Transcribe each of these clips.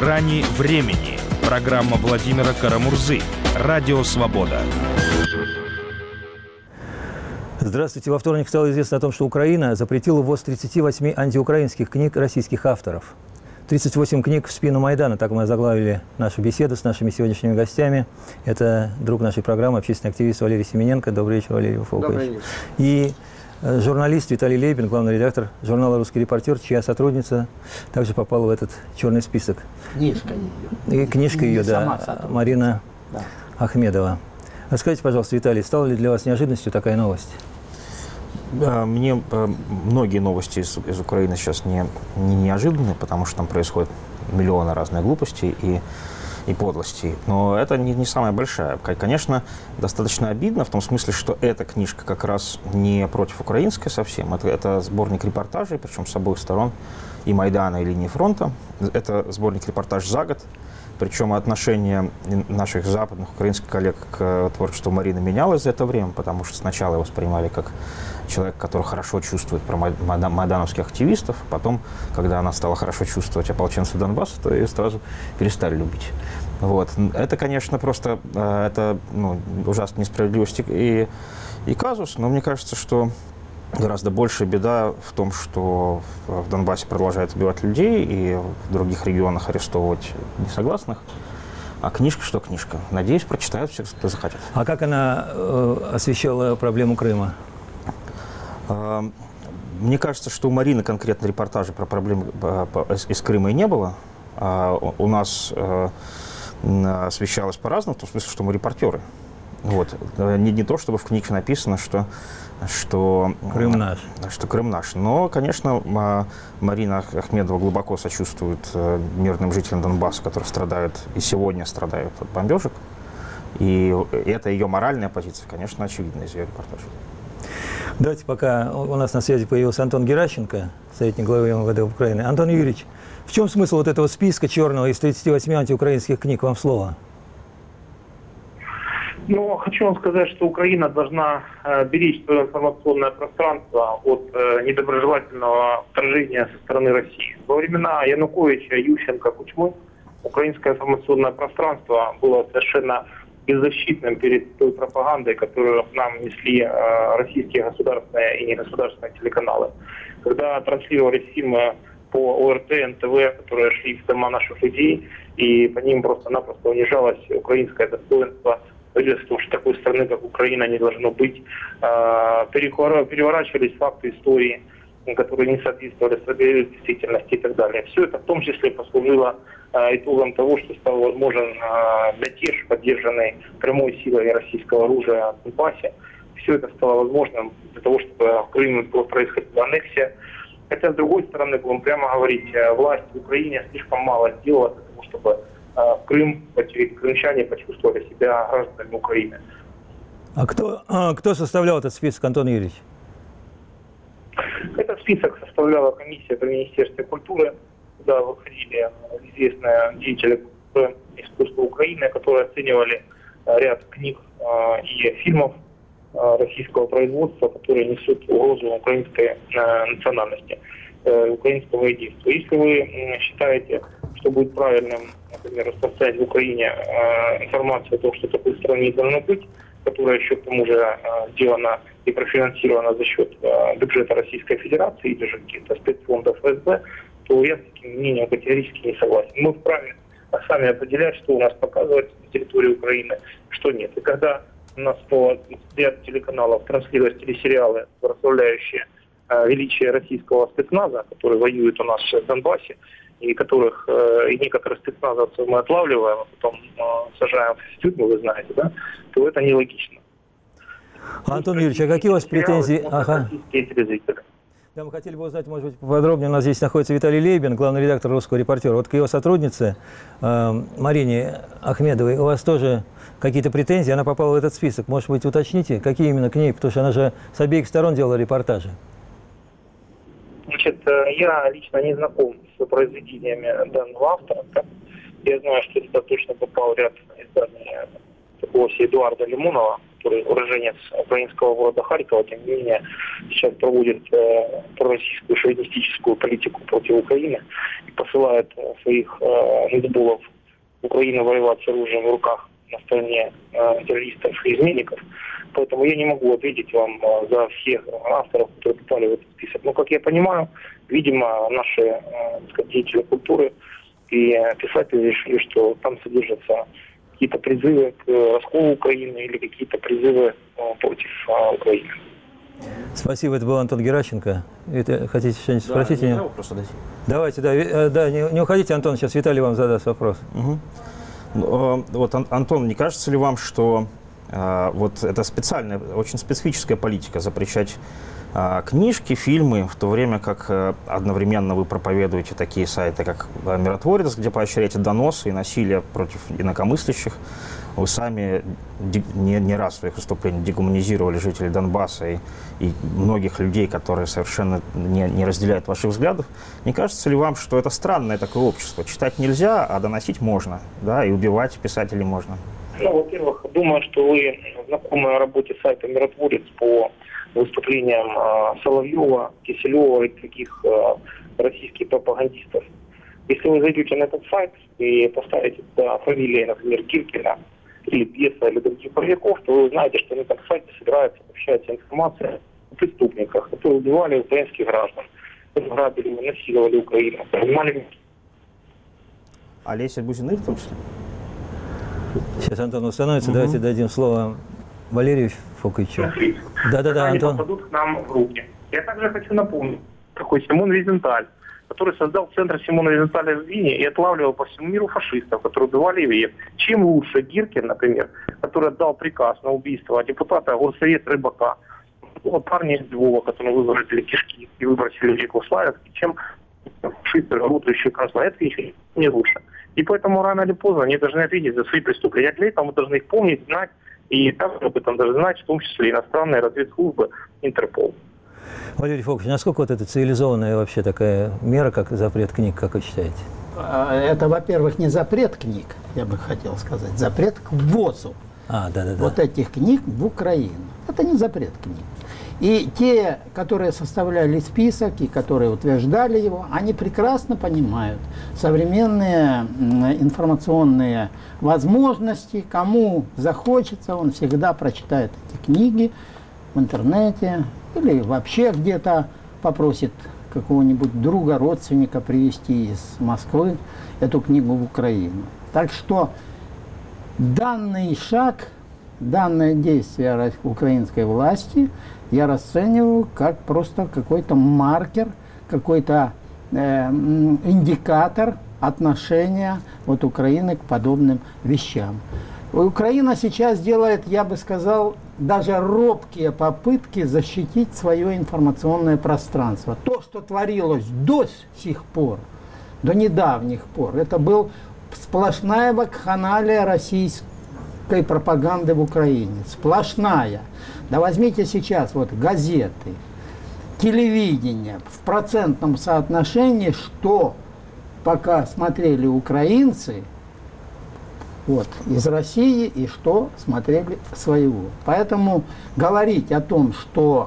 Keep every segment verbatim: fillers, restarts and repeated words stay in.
«Грани времени». Программа Владимира Карамурзы. Радио «Свобода». Здравствуйте. Во вторник стало известно о том, что Украина запретила ввоз тридцати восьми антиукраинских книг российских авторов. тридцать восемь книг в спину Майдана. Так мы озаглавили нашу беседу с нашими сегодняшними гостями. Это друг нашей программы, общественный активист Валерий Семененко. Добрый вечер, Валерий Фолкович. Добрый вечер. И журналист Виталий Лейбин, главный редактор журнала «Русский репортер», чья сотрудница также попала в этот черный список. Книжка ее. И книжка ее, да, Марина да. Ахмедова. Расскажите, пожалуйста, Виталий, стала ли для вас неожиданностью такая новость? Мне многие новости из, из Украины сейчас не, не неожиданны, потому что там происходят миллионы разных глупостей и, и подлостей. Но это не, не самая большая. Конечно, достаточно обидно в том смысле, что эта книжка как раз не против украинской совсем. Это, это сборник репортажей, причем с обоих сторон, и Майдана, и линии фронта. Это сборник репортаж за год. Причем отношение наших западных украинских коллег к творчеству Марины менялось за это время, потому что сначала его воспринимали как человек, который хорошо чувствует про майдановских активистов. Потом, когда она стала хорошо чувствовать ополченцев Донбасса, то ее сразу перестали любить. Вот. Это, конечно, просто это, ну, ужасная несправедливость и, и казус, но мне кажется, что гораздо большая беда в том, что в Донбассе продолжают убивать людей и в других регионах арестовывать несогласных. А книжка, что книжка? Надеюсь, прочитают все, кто захотят. А как она э, освещала проблему Крыма? Э, мне кажется, что у Марины конкретно репортажа про проблемы э, из Крыма и не было. А у нас э, освещалось по-разному, в том смысле, что мы репортеры. Вот. Не, не то, чтобы в книге написано, что Что Крым наш. Что Крым наш. Но, конечно, Марина Ахмедова глубоко сочувствует мирным жителям Донбасса, которые страдают и сегодня страдают от бомбежек. И это ее моральная позиция, конечно, очевидна из ее репортажа. Давайте, пока у нас на связи появился Антон Геращенко, советник главы эм вэ дэ Украины. Антон Юрьевич, в чем смысл вот этого списка черного из тридцати восьми антиукраинских книг? Вам слово. Ну, хочу вам сказать, что Украина должна э, беречь свое информационное пространство от э, недоброжелательного вторжения со стороны России. Во времена Януковича, Ющенко, Кучмы украинское информационное пространство было совершенно беззащитным перед той пропагандой, которую нам несли э, российские государственные и негосударственные телеканалы. Когда транслировались фильмы по о эр тэ, эн тэ вэ, которые шли в дома наших людей, и по ним просто-напросто унижалось украинское достоинство, что такой страны, как Украина, не должно быть. Переворачивались факты истории, которые не соответствовали действительности и так далее. Все это в том числе послужило итогом того, что стал возможен мятеж, поддержанный прямой силой российского оружия в Донбассе. Все это стало возможным для того, чтобы в Крыме происходила аннексия. Хотя, с другой стороны, будем прямо говорить, власть в Украине слишком мало сделала для того, чтобы Крым, крымчане почувствовали себя гражданами Украины. А кто, кто составлял этот список, Антон Юрьевич? Этот список составляла комиссия при Министерстве культуры, куда выходили известные деятели искусства Украины, которые оценивали ряд книг и фильмов российского производства, которые несут угрозу украинской национальности, украинского единства. Если вы считаете, что будет правильным, например, распространять в Украине э, информацию о том, что такой страны не должно быть, которая еще к тому же э, сделана и профинансирована за счет э, бюджета Российской Федерации или же каких-то спецфондов эф эс бэ, то я с таким мнением категорически не согласен. Мы вправе сами определять, что у нас показывается на территории Украины, что нет. И когда у нас по ряд телеканалов транслировать телесериалы, прославляющие э, величие российского спецназа, который воюет у нас в Донбассе, и которых, э, и некоторых спецназовцев мы отлавливаем, а потом э, сажаем в тюрьму, вы знаете, да, то это нелогично. Антон Юрьевич, а какие у вас претензии? Ага. Да, мы хотели бы узнать, может быть, поподробнее. У нас здесь находится Виталий Лейбин, главный редактор «Русского репортера». Вот к его сотруднице э, Марине Ахмедовой у вас тоже какие-то претензии? Она попала в этот список. Может быть, уточните, какие именно к ней? Потому что она же с обеих сторон делала репортажи. Значит, я лично не знаком с произведениями данного автора. Да? Я знаю, что это точно попал в ряд изданий такого Эдуарда Лимонова, который уроженец украинского города Харькова, тем не менее, сейчас проводит э, пророссийскую шовинистическую политику против Украины и посылает э, своих э, нетбулов в Украину воевать с оружием в руках на стороне э, террористов и изменников. Поэтому я не могу ответить вам э, за всех авторов, которые попали в этот список. Но, как я понимаю, видимо, наши э, сказать, деятели культуры и писатели решили, что там содержатся какие-то призывы к расколу Украины или какие-то призывы э, против э, Украины. Спасибо, это был Антон Геращенко. Это, хотите что-нибудь Да, спросить? нельзя вопрос задать? Давайте, да, э, да не, не уходите, Антон, сейчас Виталий вам задаст вопрос. Угу. Вот, Антон, не кажется ли вам, что э, вот это специальная, очень специфическая политика запрещать э, книжки, фильмы, в то время как э, одновременно вы проповедуете такие сайты, как «Миротворец», где поощряете доносы и насилие против инакомыслящих? Вы сами не, не раз в своих выступлениях дегуманизировали жителей Донбасса и, и многих людей, которые совершенно не, не разделяют ваших взглядов. Не кажется ли вам, что это странное такое общество? Читать нельзя, а доносить можно, да, и убивать писателей можно? Ну, во-первых, думаю, что вы знакомы о работе сайта «Миротворец» по выступлениям э, Соловьева, Киселева и таких э, российских пропагандистов. Если вы зайдете на этот сайт и поставите туда фамилии, например, Гиркина, или Беса, или других боевиков, то вы узнаете, что на этом сайте собирается, общается информация о преступниках, которые убивали украинских граждан, грабили, насиловали Украину, принимали... Олеся Бузиных в том числе? Сейчас Антон установится, угу. Давайте дадим слово Валерию Фоковичу. Да-да-да, Они Антон. попадут к нам в руки. Я также хочу напомнить, такой Симон Визенталь, который создал центр Симона Визенталя в Вене и отлавливал по всему миру фашистов, которые убивали евреев. Чем лучше Гиркин, например, который отдал приказ на убийство депутата Горсовета Рыбака, парня из Львова, которые выворотили кишки и выбросили в реку Славянск, чем фашисты, работающие красные. Это еще не лучше. И поэтому рано или поздно они должны ответить за свои преступления. Для этого мы должны их помнить, знать, и также об этом должны знать, в том числе иностранные разведслужбы, Интерпол. Валерий Фокович, насколько вот это цивилизованная вообще такая мера, как запрет книг, как вы считаете? Это, во-первых, не запрет книг, я бы хотел сказать, запрет к ввозу а, да, да, да. вот этих книг в Украину. Это не запрет книг. И те, которые составляли список и которые утверждали его, они прекрасно понимают современные информационные возможности. Кому захочется, он всегда прочитает эти книги в интернете или вообще где-то попросит какого-нибудь друга, родственника привезти из Москвы эту книгу в Украину. Так что данный шаг, данное действие украинской власти я расцениваю как просто какой-то маркер, какой-то э, индикатор отношения вот Украины к подобным вещам. Украина сейчас делает, я бы сказал, даже робкие попытки защитить свое информационное пространство. То, что творилось до сих пор, до недавних пор, это был сплошная вакханалия российской пропаганды в Украине. Сплошная. Да возьмите сейчас вот газеты, телевидение в процентном соотношении, что пока смотрели украинцы вот, из России и что смотрели своего. Поэтому говорить о том, что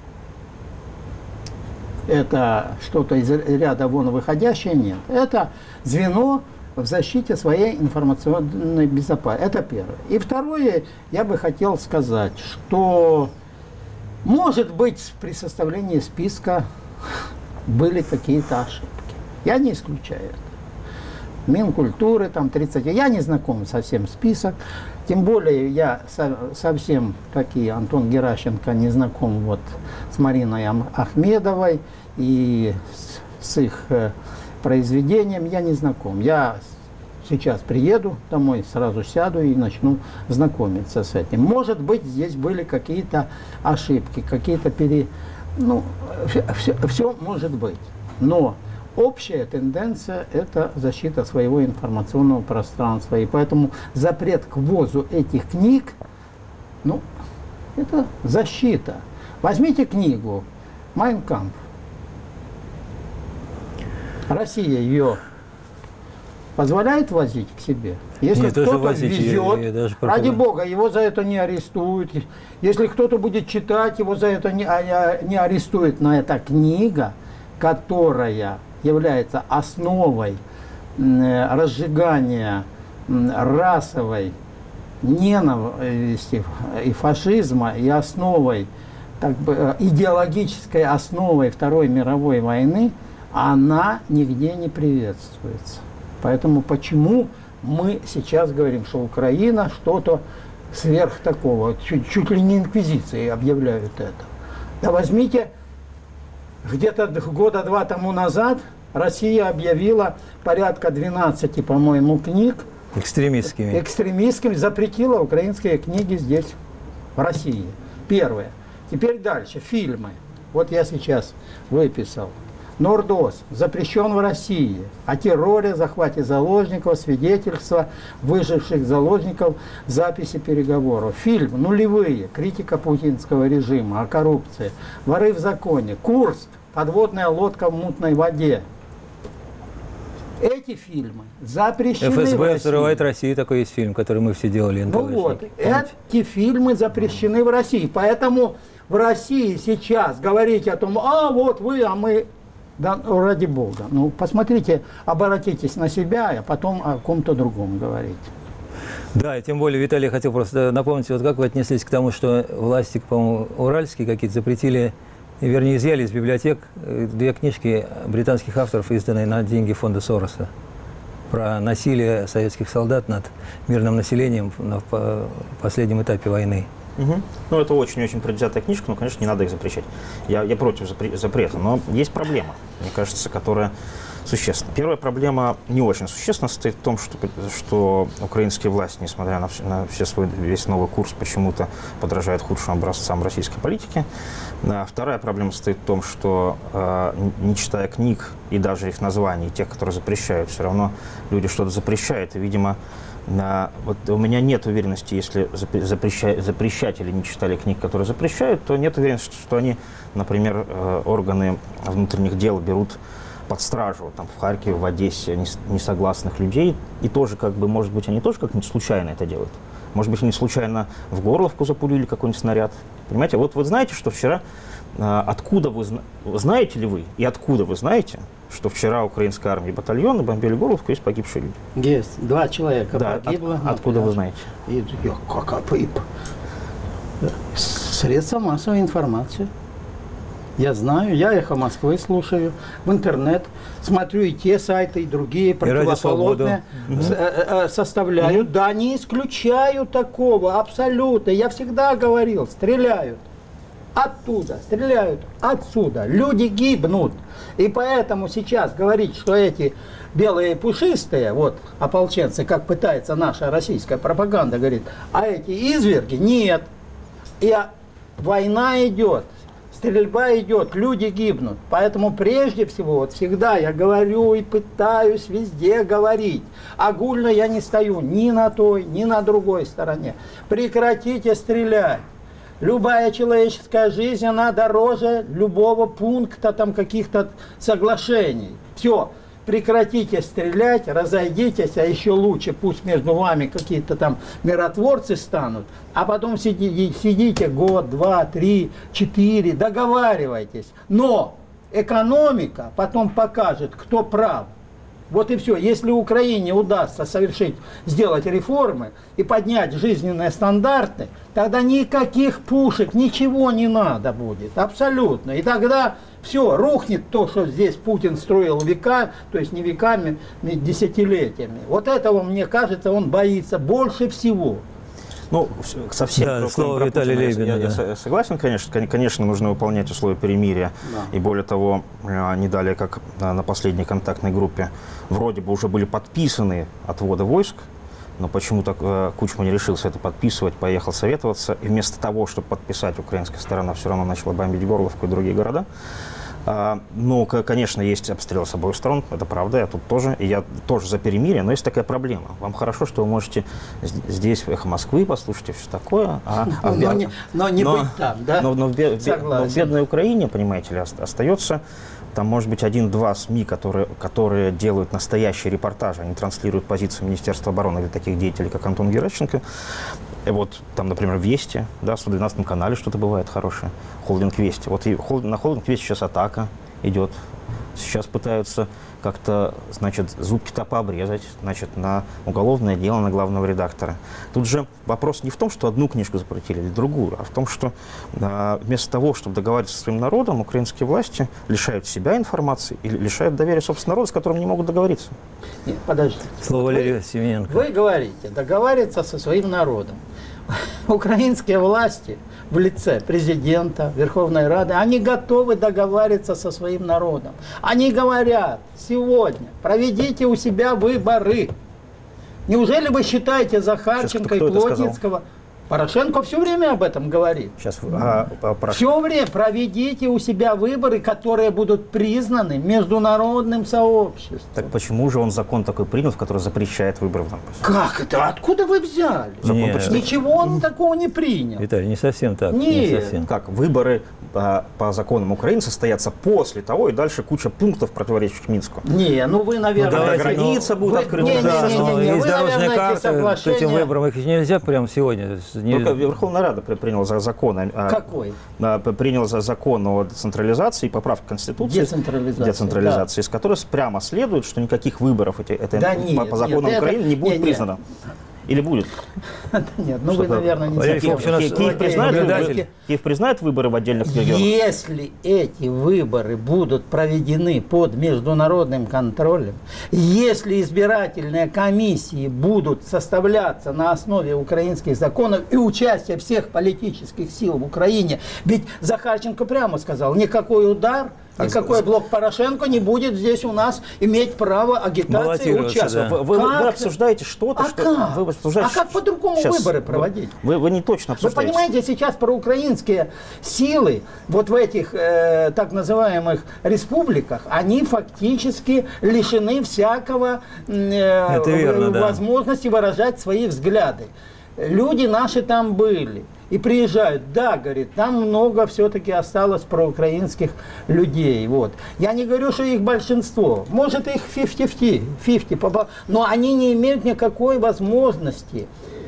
это что-то из ряда вон выходящее, нет. Это звено в защите своей информационной безопасности. Это первое. И второе, я бы хотел сказать, что, может быть, при составлении списка были какие-то ошибки. Я не исключаю это. Минкультуры, там тридцать, я не знаком совсем список, тем более я со, совсем, как и Антон Геращенко, не знаком вот с Мариной Ахмедовой и с, с их э, произведением, я не знаком. Я сейчас приеду домой, сразу сяду и начну знакомиться с этим. Может быть, здесь были какие-то ошибки, какие-то пере... Ну, все, все может быть, но общая тенденция – это защита своего информационного пространства. И поэтому запрет к ввозу этих книг, ну, это защита. Возьмите книгу «Майн кампф». Россия ее позволяет возить к себе? Если Нет, тоже кто-то возить, везет, я- я даже ради пропаган- бога, его за это не арестуют. Если кто-то будет читать, его за это не, а- не арестуют. Но эта книга, которая является основой м, разжигания м, расовой ненависти и фашизма, и основой, так бы, идеологической основой Второй мировой войны, она нигде не приветствуется. Поэтому почему мы сейчас говорим, что Украина что-то сверх такого, чуть, чуть ли не инквизицией объявляют это. Да возьмите, где-то года два тому назад Россия объявила порядка двенадцати, по-моему, книг Экстремистскими. экстремистскими, запретила украинские книги здесь, в России. Первое. Теперь дальше. Фильмы. Вот я сейчас выписал. Нордоз запрещен в России. О терроре, захвате заложников, свидетельства выживших заложников, записи переговоров. Фильм «Нулевые. Критика путинского режима о коррупции. Воры в законе». Курск. Подводная лодка в мутной воде. Эти фильмы запрещены в ФСБ России. взрывает Россию, такой есть фильм, который мы все делали. Ну вот, эти фильмы запрещены в России. Поэтому в России сейчас говорить о том, а вот вы, а мы... Да, ради бога. Ну, посмотрите, обратитесь на себя, а потом о ком-то другом говорить. Да, и тем более, Виталий, я хотел просто напомнить, вот как вы отнеслись к тому, что власти, по-моему, уральские какие-то запретили, вернее, изъяли из библиотек две книжки британских авторов, изданные на деньги фонда Сороса, про насилие советских солдат над мирным населением на последнем этапе войны. Угу. Ну, это очень-очень предвзятая книжка, но, конечно, не надо их запрещать. Я, я против запре- запрета, но есть проблема, мне кажется, которая существенна. Первая проблема не очень существенна, состоит в том, что, что украинские власти, несмотря на, все, на все свой, весь новый курс, почему-то подражают худшим образцам российской политики. А вторая проблема состоит в том, что, э, не читая книг и даже их названий, тех, которые запрещают, все равно люди что-то запрещают, и, видимо, На, вот у меня нет уверенности, если запрещать, запрещатели не читали книг, которые запрещают, то нет уверенности, что они, например, э, органы внутренних дел берут под стражу там, в Харькове, в Одессе несогласных людей. И тоже, как бы, может быть, они тоже как-нибудь случайно это делают. Может быть, они случайно в Горловку запулили какой-нибудь снаряд. Понимаете? Вот вы знаете, что вчера... Э, откуда вы... Знаете ли вы и откуда вы знаете, что вчера украинская армия и батальоны бомбили Горловку, есть погибшие люди? Есть. Два человека да, погибло. От, откуда вы знаете? И, я, как, а, и, средства массовой информации. Я знаю, я «Эхо Москвы» слушаю, в интернет, смотрю и те сайты, и другие противоположные угу. составляют. Угу. Да, не исключаю такого, абсолютно. Я всегда говорил, стреляют. Оттуда, стреляют отсюда. Люди гибнут. И поэтому сейчас говорить, что эти белые пушистые, вот, ополченцы, как пытается наша российская пропаганда, говорит, а эти изверги, нет. И война идет, стрельба идет, люди гибнут. Поэтому прежде всего, вот всегда я говорю и пытаюсь везде говорить. Огульно я не стою ни на той, ни на другой стороне. Прекратите стрелять. Любая человеческая жизнь, она дороже любого пункта там каких-то соглашений. Все, прекратите стрелять, разойдитесь, а еще лучше, пусть между вами какие-то там миротворцы станут, а потом сидите, сидите год, два, три, четыре, договаривайтесь. Но экономика потом покажет, кто прав. Вот и все. Если Украине удастся совершить, сделать реформы и поднять жизненные стандарты, тогда никаких пушек, ничего не надо будет. Абсолютно. И тогда все, рухнет то, что здесь Путин строил века, то есть не веками, не десятилетиями. Вот этого, мне кажется, он боится больше всего. Ну, совсем да, про, слово про Виталия Путина, Лебедя, я, да. я согласен, конечно, конечно, нужно выполнять условия перемирия. Да. И более того, не далее, как на последней контактной группе, вроде бы уже были подписаны отводы войск, но почему-то Кучма не решился это подписывать, поехал советоваться. И вместо того, чтобы подписать, украинская сторона все равно начала бомбить Горловку и другие города. Ну, конечно, есть обстрелы с обоих сторон, это правда, я тут тоже, и я тоже за перемирие, но есть такая проблема. Вам хорошо, что вы можете здесь, в «Эхо Москвы», послушать и все такое, а, а но, не, но не но, быть там, да? Но, но, в, бед, но в бедной Украине, понимаете ли, остается Там может быть один-два СМИ, которые, которые делают настоящие репортажи, они транслируют позицию Министерства обороны или таких деятелей, как Антон Геращенко. И вот там, например, Вести, да, в сто двенадцатом канале что-то бывает хорошее, холдинг Вести. Вот и холд, на холдинг Вести сейчас атака идет. Сейчас пытаются как-то, значит, зубки-то пообрезать, значит, на уголовное дело на главного редактора. Тут же вопрос не в том, что одну книжку запретили или другую, а в том, что э, вместо того, чтобы договариваться со своим народом, украинские власти лишают себя информации или лишают доверия собственного народа, с которым не могут договориться. Нет, подождите. Слово Валерию Семененко. Вы говорите, договариваться со своим народом. Украинские власти в лице президента, Верховной Рады, они готовы договариваться со своим народом. Они говорят, сегодня проведите у себя выборы. Неужели вы считаете Захарченко и Плотницкого? Порошенко все время об этом говорит. Сейчас, а, а, Порошенко... Все время проведите у себя выборы, которые будут признаны международным сообществом. Так почему же он закон такой принял, в который запрещает выборы в Донбассе? Как это? Откуда вы взяли? Нет. Ничего он такого не принял. Виталий, не совсем так. Нет. Не совсем. Как выборы по, по законам Украины состоятся после того, и дальше куча пунктов, противоречащих Минску. Не, ну вы, наверное... Ну, давайте, граница ну, будет вы- открыта. не, не, Да, не, не, но не, есть вы, дорожная наверное, эти карта, к соглашения- этим выборам их нельзя прямо сегодня. Не- Только Верховная Рада при- приняла за закон, а, Какой? а, принял за закон о децентрализации, поправки Конституции, Децентрализация, децентрализации, из которой прямо следует, что никаких выборов эти, это Да по, нет, по законам нет, это- Украины не будет нет, нет. признано. Или будет? Нет, ну вы, Что-то- наверное, не Валерий совсем. Фокин, у нас Ки- Киев, признает наблюдатель. выборы, Киев признает выборы в отдельных регионах? Если эти выборы будут проведены под международным контролем, если избирательные комиссии будут составляться на основе украинских законов и участия всех политических сил в Украине, ведь Захарченко прямо сказал, никакой удар, никакой блок Порошенко не будет здесь у нас иметь право агитации Баллотироваться, участвовать. да. Вы, вы- Как? вы обсуждаете что-то, А что... как? Вы обсуждаете... А как по-другому Сейчас, выборы вы- проводить? Вы, вы не точно Вы обсуждаете. понимаете, сейчас проукраинские силы вот в этих э, так называемых республиках, они фактически лишены всякого э, Это верно, да. возможности выражать свои взгляды. Люди наши там были и приезжают. Да, говорит, там много все-таки осталось проукраинских людей. Вот. Я не говорю, что их большинство. Может, их пятьдесят пятьдесят, но они не имеют никакой возможности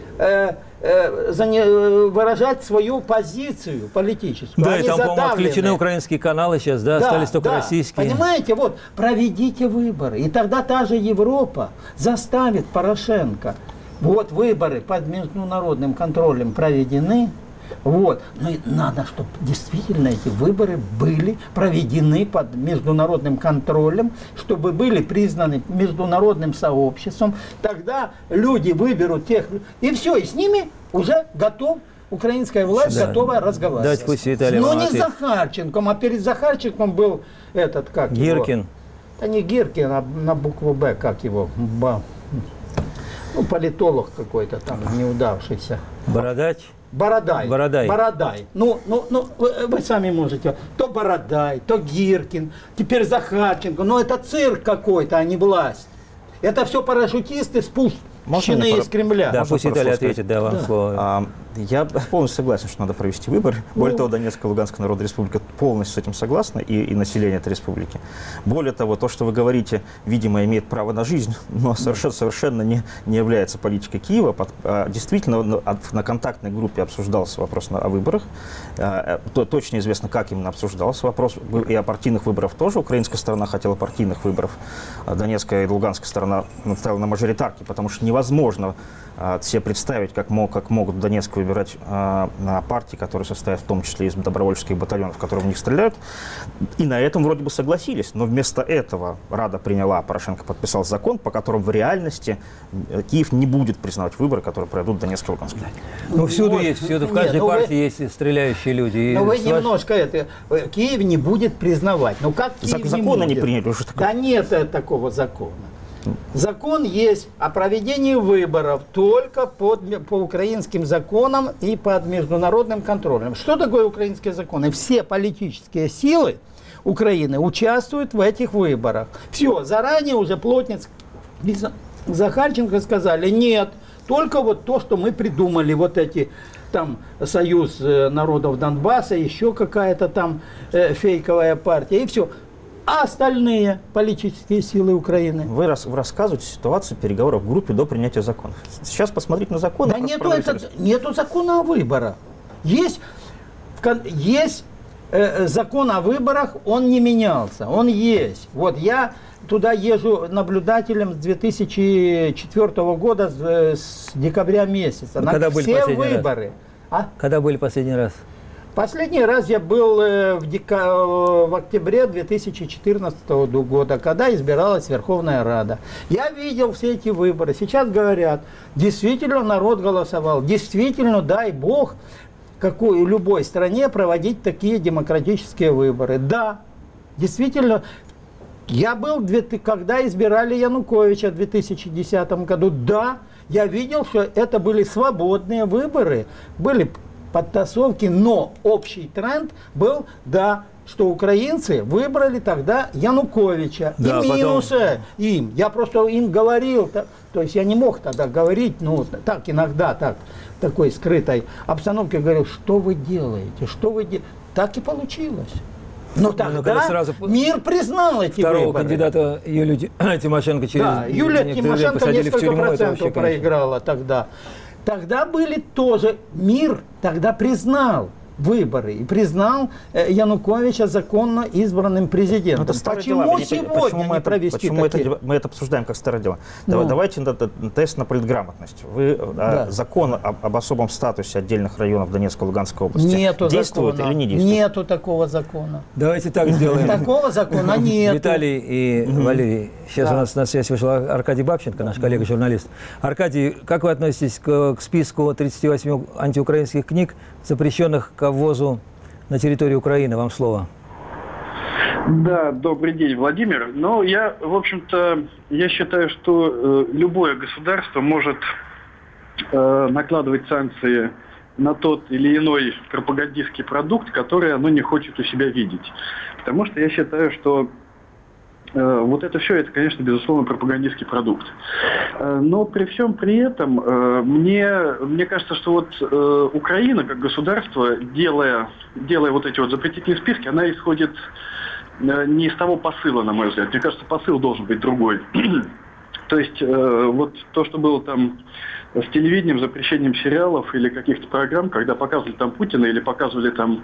э, э, за не- выражать свою позицию политическую. Да, Они и там, по-моему, задавлены. отключены украинские каналы сейчас, да, Да, остались только да. российские. Понимаете, вот, проведите выборы, и тогда та же Европа заставит Порошенко. Вот выборы под международным контролем проведены, вот. Но и надо, чтобы действительно эти выборы были проведены под международным контролем, чтобы были признаны международным сообществом. Тогда люди выберут тех, и все, и с ними уже готов. Украинская власть Да. готова разговаривать. Дайте пусть Виталий Но вам не ответит. Захарченком, а перед Захарченком был этот, как его? Гиркин. Да не Гиркин, а на букву Б, как его? Ба. Ну, политолог какой-то там, неудавшийся. Бородач. Бородай. Бородай. Бородай. Ну, ну, ну вы, вы сами можете. То Бородай, то Гиркин, теперь Захарченко. Но это цирк какой-то, а не власть. Это все парашютисты, спущенные мне из Кремля. Да, Можно пусть Виталий просто ответит, да, вам Да. слово. А, я полностью согласен, что надо провести выборы. Более того, Донецкая и Луганская Народная Республика полностью с этим согласна, и, и население этой республики. Более того, то, что вы говорите, видимо, имеет право на жизнь, но совершенно, совершенно не, не является политикой Киева. Под- а, действительно, на, от- на контактной группе обсуждался вопрос на- о выборах. А, то- точно известно, как именно обсуждался вопрос. Был и о партийных выборах тоже. Украинская сторона хотела партийных выборов. А Донецкая и Луганская сторона настояла на мажоритарке, потому что невозможно а, себе представить, как, мог, как могут в Донецке выбирать а, на партии, которые состоят в том числе из добровольческих батальонов, которые в них стреляют. И на этом вроде бы согласились. Но вместо этого Рада приняла, Порошенко подписал закон, по которому в реальности э, Киев не будет признавать выборы, которые пройдут в Донецке и Луганске. Ну, всюду Вот. есть, всюду, в Нет, каждой ну вы- партии есть стреляющие люди. И Но вы с ваш- немножко это, э, Киев не будет признавать. Ну как Киев Зак- не закон они будет? приняли уже такой. Да нет э, такого закона. Закон есть о проведении выборов только под, ме- по украинским законам и под международным контролем. Что такое украинские законы? Все политические силы Украины участвуют в этих выборах. Все, заранее уже Плотницкий и За- Захарченко сказали, нет, только вот то, что мы придумали, вот эти там Союз э, народов Донбасса, еще какая-то там э, фейковая партия, и все. А остальные политические силы Украины? Вы, рас, вы рассказываете ситуацию переговоров в группе до принятия законов. Сейчас посмотрите на законы. Да нету, это, нету закона о выборах. Есть, есть э, закон о выборах, он не менялся, он есть. Вот я туда езжу наблюдателем с две тысячи четвёртого года, с, с декабря месяца. На Когда все были выборы. А? Когда были последний раз? Последний раз я был э, в, дека... в октябре две тысячи четырнадцатого года, когда избиралась Верховная Рада. Я видел все эти выборы. Сейчас говорят, действительно народ голосовал. Действительно, дай Бог, какой, любой стране проводить такие демократические выборы. Да, действительно. Я был, когда избирали Януковича в две тысячи десятом году. Да, я видел, что это были свободные выборы. Были подтасовки, но общий тренд был, да, что украинцы выбрали тогда Януковича. Да, и минусы потом... им. Я просто им говорил, то, то есть я не мог тогда говорить, ну, так иногда, так, в такой скрытой обстановке говорил, что вы делаете, что вы делаете. Так и получилось. Но тогда сразу мир признал эти второго выборы. кандидата Юлию Тимошенко через да, Юлия Тимошенко несколько тюрьму, процентов вообще, проиграла тогда. Тогда были тоже, мир тогда признал выборы и признал э, Януковича законно избранным президентом. Почему дела. сегодня почему не мы это, провести почему такие? это, мы это обсуждаем как старое дело? Ну. Давайте тест на политграмотность. Вы, да. а, закон об, об особом статусе отдельных районов Донецкой и Луганской области нету действует закона. или не действует? Нету такого закона. Давайте так сделаем. Такого закона нет. Виталий и Валерий, сейчас у нас на связь вышел Аркадий Бабченко, наш коллега-журналист. Аркадий, как вы относитесь к, к списку тридцати восьми антиукраинских книг, запрещенных к ввозу на территории Украины? Вам слово. Да, добрый день, Владимир. Ну, я, в общем-то, я считаю, что э, любое государство может э, накладывать санкции на тот или иной пропагандистский продукт, который оно не хочет у себя видеть. Потому что я считаю, что э, вот это все, это, конечно, безусловно, пропагандистский продукт. Э, но при всем при этом, э, мне, мне кажется, что вот э, Украина, как государство, делая, делая вот эти вот запретительные списки, она исходит э, не из того посыла, на мой взгляд. Мне кажется, посыл должен быть другой. То есть, э, вот то, что было там с телевидением, запрещением сериалов или каких-то программ, когда показывали там Путина или показывали там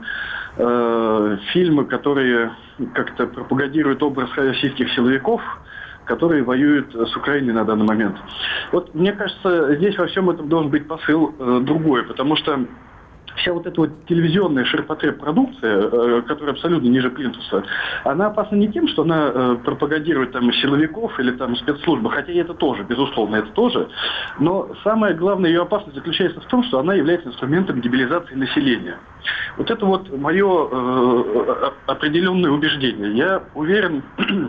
э, фильмы, которые как-то пропагандируют образ российских силовиков, которые воюют с Украиной на данный момент. Вот мне кажется, здесь во всем этом должен быть посыл э, другой, потому что вся вот эта вот телевизионная ширпотреб-продукция, э, которая абсолютно ниже плинтуса, она опасна не тем, что она э, пропагандирует там силовиков или там спецслужбы, хотя и это тоже, безусловно, это тоже, но самая главная ее опасность заключается в том, что она является инструментом дебилизации населения. Вот это вот мое э, определенное убеждение. Я уверен,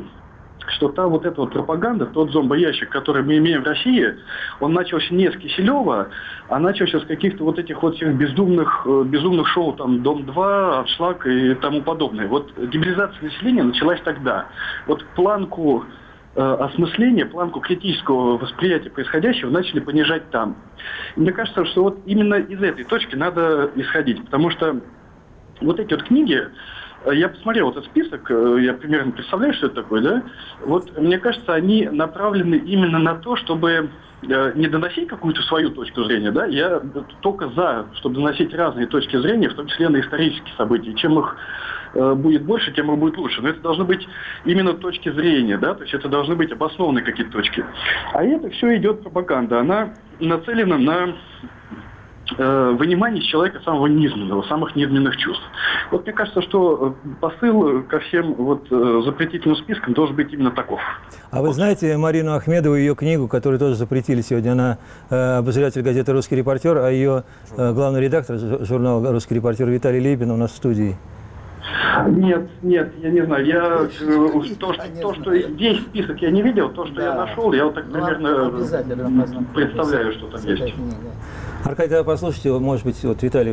что та вот эта вот пропаганда, тот зомбоящик, который мы имеем в России, он начался не с Киселева, а начался с каких-то вот этих вот всех безумных, безумных шоу, там, Дом-два, Аншлаг и тому подобное. Вот дебилизация населения началась тогда. Вот планку э, осмысления, планку критического восприятия происходящего начали понижать там. И мне кажется, что вот именно из этой точки надо исходить, потому что вот эти вот книги, я посмотрел этот список, я примерно представляю, что это такое, да? Вот, мне кажется, они направлены именно на то, чтобы не доносить какую-то свою точку зрения, да? Я только за, чтобы доносить разные точки зрения, в том числе на исторические события. Чем их будет больше, тем их будет лучше. Но это должны быть именно точки зрения, да? То есть это должны быть обоснованные какие-то точки. А это все идет пропаганда. Она нацелена на вынимание из человека самого низменного, самых низменных чувств. Вот мне кажется, что посыл ко всем вот запретительным спискам должен быть именно таков. А вы знаете Марину Ахмедову, ее книгу, которую тоже запретили сегодня? Она э, обозреватель газеты «Русский репортер», а ее э, главный редактор журнала «Русский репортер» Виталий Лейбин у нас в студии. Нет, нет, я не знаю. Я то, что, то, что весь список я не видел, то, что да. я нашел, я вот так примерно представляю, что там есть. Аркадий, давай послушайте, может быть, вот Виталий,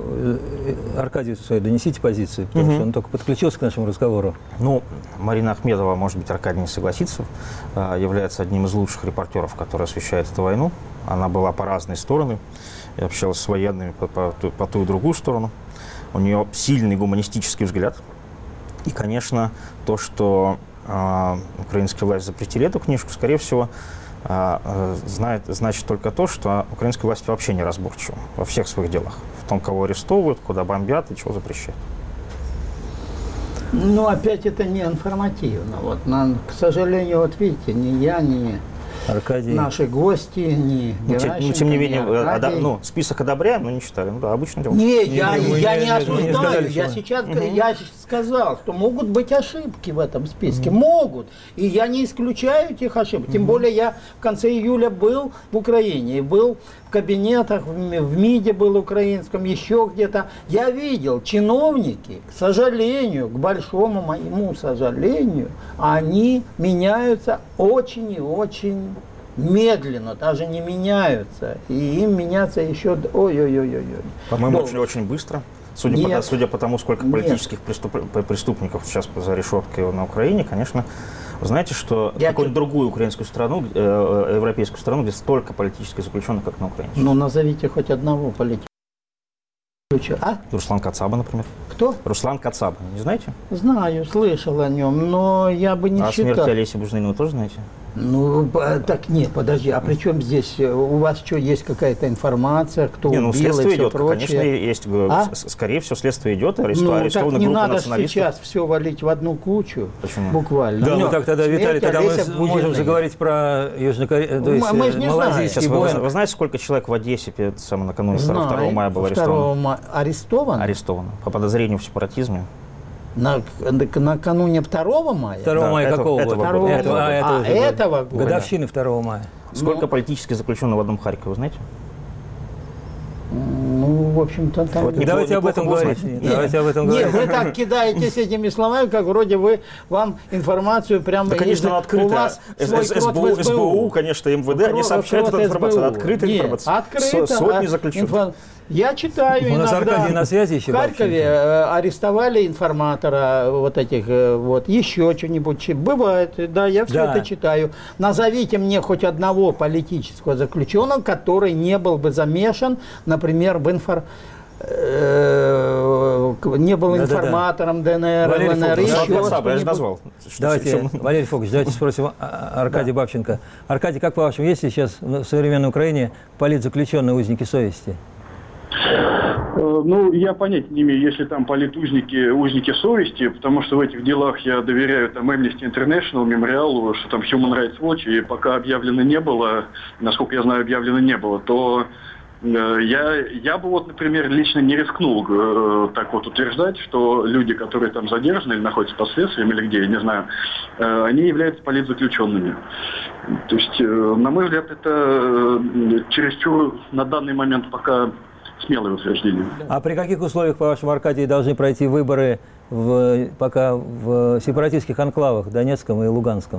Аркадию свою донесите позицию, потому угу. что он только подключился к нашему разговору. Ну, Марина Ахмедова, может быть, Аркадий не согласится, является одним из лучших репортеров, который освещает эту войну. Она была по разные стороны, и общалась с военными по, по, по ту и другую сторону. У нее сильный гуманистический взгляд. И, конечно, то, что э, украинская власть запретили эту книжку, скорее всего, э, э, знает, значит только то, что украинская власть вообще не разборчива во всех своих делах. В том, кого арестовывают, куда бомбят и чего запрещают. Ну, опять это не информативно. Вот, нам, к сожалению, вот видите, ни я, ни Аркадий. наши гости, ни Ну, тем, ну, тем не менее, ни ода, ну, список одобряем, но не читали. Ну, да, обычно дело. Не, я, мы я не- не не осуждаю. сказали, Я что- сейчас я сказал, что могут быть ошибки в этом списке. Могут. И я не исключаю этих ошибок. Тем более я в конце июля был в Украине. И был в кабинетах, в Ми- в МИДе был украинском, еще где-то. Я видел, чиновники, к сожалению, к большому моему сожалению, они меняются очень и очень медленно, даже не меняются. И им меняться еще... Ой-ой-ой-ой. По-моему, Долго. очень, очень быстро. Судя Нет. по, судя по тому, сколько Нет. политических преступ- преступников сейчас за решеткой на Украине, конечно, вы знаете, что Я какую-нибудь чё- другую украинскую страну, э, э, европейскую страну, где столько политических заключенных, как на Украине. Ну, назовите хоть одного политика. А? Руслан Кацаба, например. Кто? Руслан Кацаба, не знаете? Знаю, слышал о нем, но я бы не а считал. смерть Олеси Бужнина вы тоже знаете? Ну, по- так нет, подожди, а при чем здесь, э, у вас что, есть какая-то информация, кто Не, ну убил и следствие все идет, прочее? конечно, есть. э, А? с- Скорее всего, следствие идет, аресту- Ну, так арестована не группа надо ж националистов. сейчас все валить в одну кучу. Почему? Буквально. Да, Ну, ну так тогда, смерть Виталий, тогда мы Олеся с- можем Бузиной. заговорить про Южнокорейскую, то Мы- есть мы ж не э, знаем. малазийский Сейчас вы, Боинг. вы знаете, сколько человек в Одессе перед самым накануне Знаю. второго мая было второго арестовано? мая арестован? Арестовано. По подозрению в сепаратизме. На, накануне второго мая? второго Да, мая этого- какого этого года? года. Этого, а, А, этого же этого года. года. Годовщины второго мая. Сколько Ну. политических заключенных в одном Харькове, вы знаете? Ну, в общем-то, там... Вот Не давайте об неплохо этом бы говорить. узнать. Не давайте об этом Нет, говорить. вы так кидаетесь этими словами, как вроде вы вам информацию прямо... Да, конечно, она открытая. У вас С- свой с- крот в СБУ, СБУ, конечно, МВД, они Крот- сообщают крот эту информацию. СБУ. Открытая Нет, информация. открыто, Со- Сотни а, заключенных. инфо- Я читаю У нас иногда. Аркадий на связи еще, В Харькове э, арестовали информатора вот этих, э, вот, еще что-нибудь. Чи- Бывает, да, я все Да. это читаю. Назовите мне хоть одного политического заключенного, который не был бы замешан, например, в инфор... э, не был Да-да-да. информатором ДНР, Валерий ЛНР, Фокин, Руслан еще Кацаба, я же что-нибудь. назвал. Что- Давайте, чем- Валерий Фокич, давайте спросим а- Аркадия Бабченко. Аркадий, как по-вашему, есть ли сейчас в современной Украине политзаключенные узники совести? Э, Ну, я понятия не имею, если там политузники, узники совести, потому что в этих делах я доверяю там Amnesty International, Мемориалу, что там Human Rights Watch, и пока объявлено не было, насколько я знаю, объявлено не было, то э, я, я бы вот, например, лично не рискнул э, так вот утверждать, что люди, которые там задержаны или находятся под следствием или где, я не знаю, э, они являются политзаключенными. То есть, э, на мой взгляд, это э, чересчур на данный момент пока смелое утверждение. А при каких условиях, по-вашему, Аркадий, должны пройти выборы в, пока в сепаратистских анклавах Донецком и Луганском?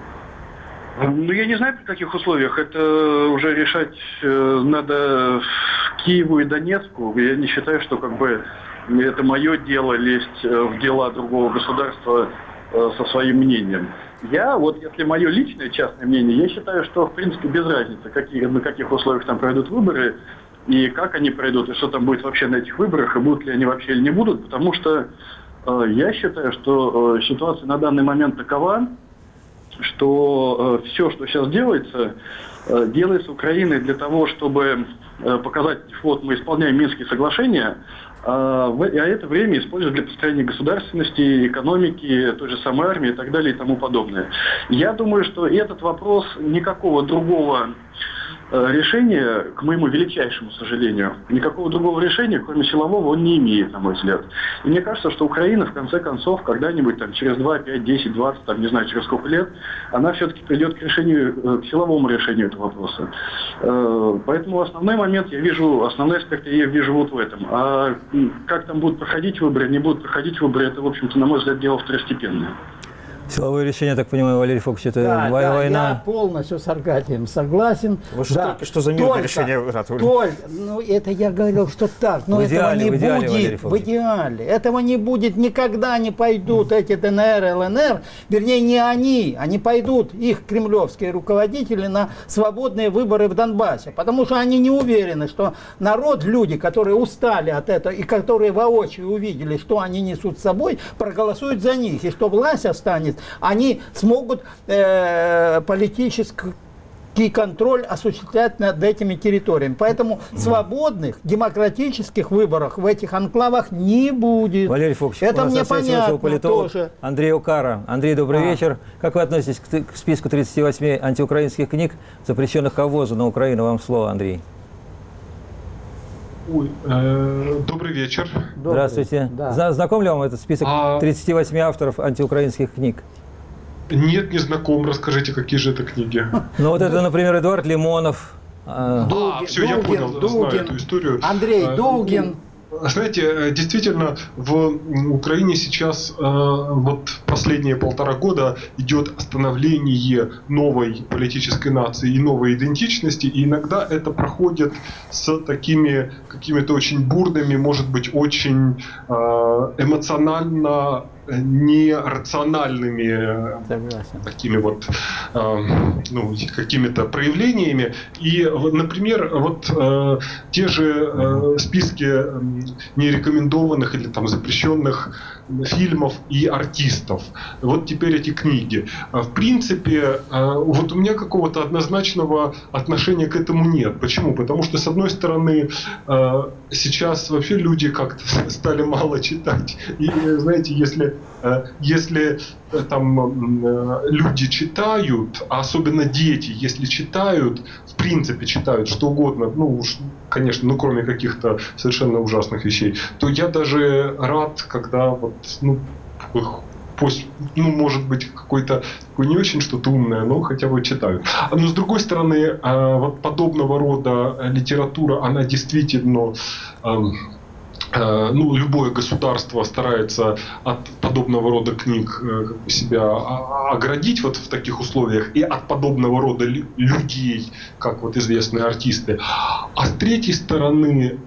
Ну, я не знаю, при каких условиях. Это уже решать э, надо Киеву и Донецку. Я не считаю, что как бы это мое дело лезть э, в дела другого государства э, со своим мнением. Я, вот если мое личное частное мнение, я считаю, что в принципе без разницы, какие, на каких условиях там пройдут выборы, и как они пройдут, и что там будет вообще на этих выборах, и будут ли они вообще или не будут, потому что э, я считаю, что э, ситуация на данный момент такова, что э, все, что сейчас делается, э, делается Украиной для того, чтобы э, показать, вот мы исполняем Минские соглашения, а, в, а это время используют для построения государственности, экономики, той же самой армии и так далее и тому подобное. Я думаю, что этот вопрос никакого другого решения, к моему величайшему сожалению, никакого другого решения, кроме силового, он не имеет, на мой взгляд. И мне кажется, что Украина, в конце концов, когда-нибудь там, через два, пять, десять, двадцать, там, не знаю, через сколько лет, она все-таки придет к решению, к силовому решению этого вопроса. Поэтому основной момент я вижу, основной аспект я вижу вот в этом. А как там будут проходить выборы, не будут проходить выборы, это, в общем-то, на мой взгляд, дело второстепенное. Силовое решение, я так понимаю, Валерий Фоксович, это Да, да, война. я полностью с Аркадием согласен. Вы же Да, только что за мирное только, решение ратовали. только, ну, это я говорил, что так, но В этого идеале, не в идеале, Валерий будет. В Фоксович. идеале. Этого не будет. Никогда не пойдут эти ДНР, ЛНР, вернее, не они, они пойдут, их кремлевские руководители, на свободные выборы в Донбассе. Потому что они не уверены, что народ, люди, которые устали от этого и которые воочию увидели, что они несут с собой, проголосуют за них. И что власть останется, они смогут э, политический контроль осуществлять над этими территориями. Поэтому свободных демократических выборов в этих анклавах не будет. Валерий Фоксович, это у нас мне остается понятно нашего политолога тоже. Андрей Окара. Андрей, добрый А. вечер. Как вы относитесь к, к списку тридцати восьми антиукраинских книг, запрещенных к ввозу на Украину? Вам слово, Андрей. Ой, э, добрый вечер. Добрый. Здравствуйте. Да. Зна- Знаком ли вам этот список А- тридцати восьми авторов антиукраинских книг? Нет, не знаком. Расскажите, какие же это книги. Ну вот это, например, Эдуард Лимонов. а, А, все, я понял, знаю эту историю. Андрей Э, Дугин. Знаете, действительно, в Украине сейчас э, вот последние полтора года идет становление новой политической нации и новой идентичности, и иногда это проходит с такими какими-то очень бурными, может быть, очень э, эмоционально нерациональными Согласен. такими вот э, ну, какими-то проявлениями. И, вот, например, вот э, те же э, списки э, нерекомендованных или там запрещенных фильмов и артистов. Вот теперь эти книги. В принципе, вот у меня какого-то однозначного отношения к этому нет. Почему? Потому что, с одной стороны, сейчас вообще люди как-то стали мало читать. И, знаете, если, если там люди читают, а особенно дети, если читают, в принципе читают что угодно, ну уж, конечно, ну кроме каких-то совершенно ужасных вещей, то я даже рад, когда вот, ну, пусть, ну, может быть, какой-то такой не очень что-то умное, но хотя бы читают. Но с другой стороны, вот подобного рода литература, она действительно... Ну, любое государство старается от подобного рода книг себя оградить вот в таких условиях и от подобного рода людей, как вот известные артисты. А с третьей стороны,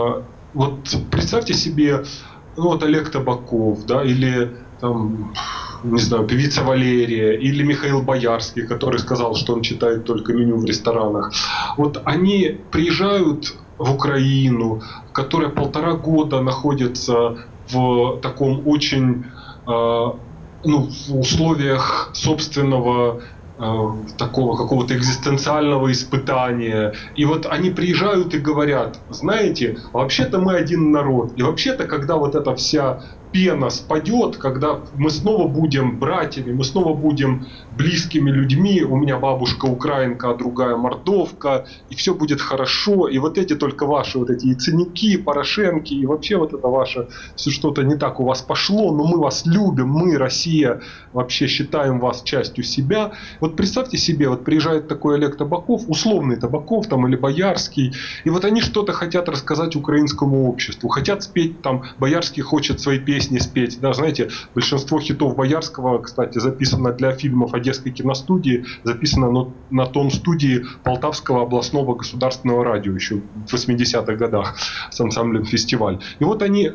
вот представьте себе, ну, вот Олег Табаков, да, или там, не знаю, певица Валерия, или Михаил Боярский, который сказал, что он читает только меню в ресторанах. Вот они приезжают в Украину, которая полтора года находится в таком очень, э, ну, в условиях собственного э, такого какого-то экзистенциального испытания. И вот они приезжают и говорят: знаете, вообще-то мы один народ. И вообще-то, когда вот эта вся пена спадет, когда мы снова будем братьями, мы снова будем близкими людьми, у меня бабушка украинка, а другая мордовка, и все будет хорошо, и вот эти только ваши вот эти яценюки, Порошенки, и вообще вот это ваше, все что-то не так у вас пошло, но мы вас любим, мы, Россия, вообще считаем вас частью себя. Вот представьте себе, вот приезжает такой Олег Табаков, условный Табаков там или Боярский, и вот они что-то хотят рассказать украинскому обществу, хотят спеть там, Боярский хочет свои песни спеть, да, знаете, большинство хитов Боярского, кстати, записано для фильмов Одесской киностудии, записано на, на том студии Полтавского областного государственного радио еще в восьмидесятых годах с ансамблем «Фестиваль». И вот они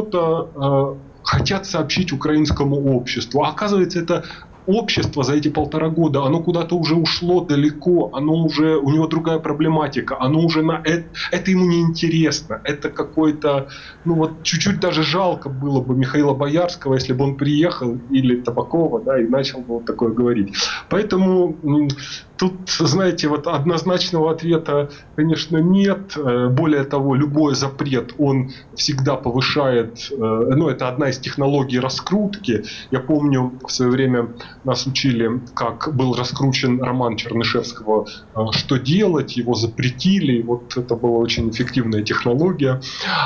что-то э, хотят сообщить украинскому обществу, а оказывается, это общество за эти полтора года, оно куда-то уже ушло далеко, оно уже, у него другая проблематика, оно уже на это, это ему не интересно, это какой-то, ну вот чуть-чуть даже жалко было бы Михаила Боярского, если бы он приехал, или Табакова, да, и начал бы вот такое говорить. Поэтому тут, знаете, вот однозначного ответа, конечно, нет. Более того, любой запрет, он всегда повышает, ну, это одна из технологий раскрутки. Я помню, в свое время нас учили, как был раскручен роман Чернышевского «Что делать?», его запретили, и вот это была очень эффективная технология.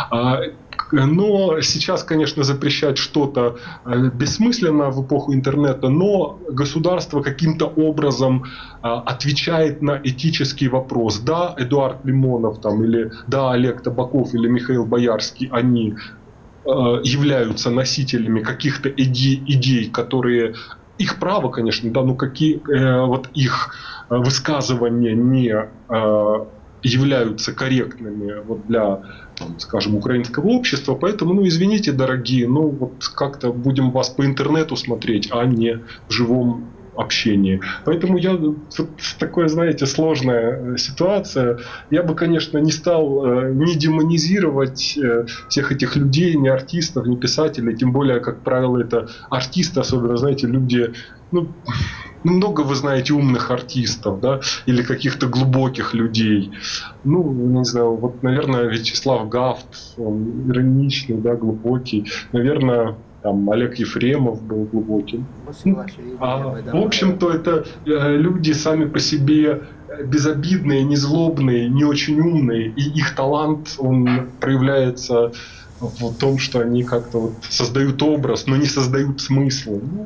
Но сейчас, конечно, запрещать что-то бессмысленно в эпоху интернета, но государство каким-то образом отвечает на этический вопрос. Да, Эдуард Лимонов там, или да, Олег Табаков или Михаил Боярский, они являются носителями каких-то идей, идей, которые их право, конечно, да, но какие э, вот их высказывания не э, являются корректными вот для, там, скажем, украинского общества, поэтому, ну, извините, дорогие, ну, вот как-то будем вас по интернету смотреть, а не в живом общении. Поэтому я, вот такая, знаете, сложная ситуация. Я бы, конечно, не стал э, не демонизировать э, всех этих людей, ни артистов, ни писателей, тем более, как правило, это артисты, особенно, знаете, люди, ну, много вы знаете умных артистов, да, или каких-то глубоких людей. Ну, не знаю, вот, наверное, Вячеслав Гафт, он ироничный, да, глубокий. Наверное, там Олег Ефремов был глубоким. А, в общем-то, это э, люди сами по себе безобидные, незлобные, не очень умные, и их талант, он проявляется в том, что они как-то вот создают образ, но не создают смысла. Ну,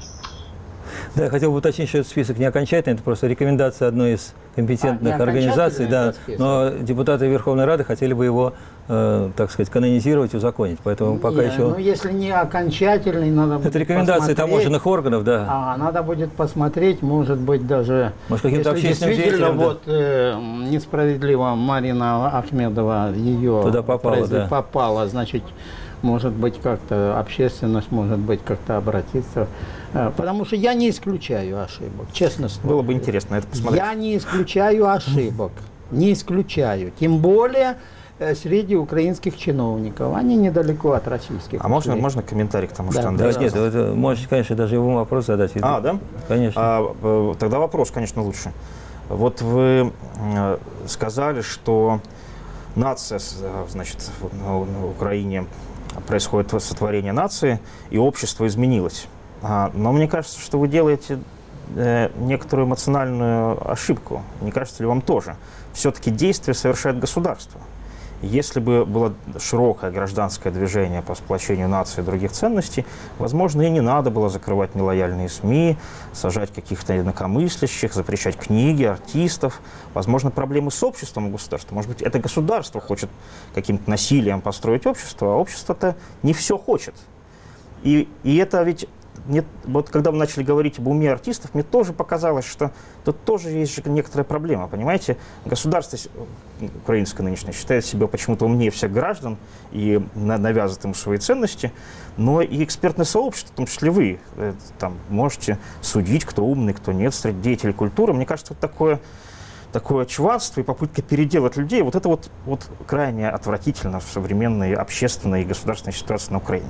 да, я хотел бы уточнить, что этот список не окончательный, это просто рекомендация одной из компетентных а, организаций, да, но депутаты Верховной Рады хотели бы его, э, так сказать, канонизировать, узаконить, поэтому пока не, еще... Ну, если не окончательный, надо будет это рекомендации таможенных органов, да. А, надо будет посмотреть, может быть, даже... Может, каким-то общественным деятелям, да. Вот э, несправедливо Марина Ахмедова, ее туда попала, да. попала, значит, может быть, как-то общественность, может быть, как-то обратиться. Потому что я не исключаю ошибок, честно слово. Было бы интересно это посмотреть. Я не исключаю ошибок, не исключаю. Тем более среди украинских чиновников. Они недалеко от российских. А можно, можно комментарий к тому, да, что Андрей да, нет, это, можете, конечно, даже его вопрос задать. А, да? Конечно. А, тогда вопрос, конечно, лучше. Вот вы сказали, что нация, значит, на Украине происходит сотворение нации, и общество изменилось. Но мне кажется, что вы делаете э, некоторую эмоциональную ошибку. Не кажется ли вам тоже? Все-таки действия совершает государство. Если бы было широкое гражданское движение по сплочению нации и других ценностей, возможно, и не надо было закрывать нелояльные СМИ, сажать каких-то инакомыслящих, запрещать книги, артистов. Возможно, проблемы с обществом и государством. Может быть, это государство хочет каким-то насилием построить общество, а общество-то не все хочет. И, и это ведь... Мне, вот когда вы начали говорить об уме артистов, мне тоже показалось, что тут тоже есть же некоторая проблема, понимаете? Государство украинское нынешнее считает себя почему-то умнее всех граждан и навязывает им свои ценности, но и экспертное сообщество, в том числе вы, там, можете судить, кто умный, кто нет, среди деятелей культуры. Мне кажется, вот такое, такое чванство и попытка переделать людей, вот это вот, вот крайне отвратительно в современной общественной и государственной ситуации на Украине.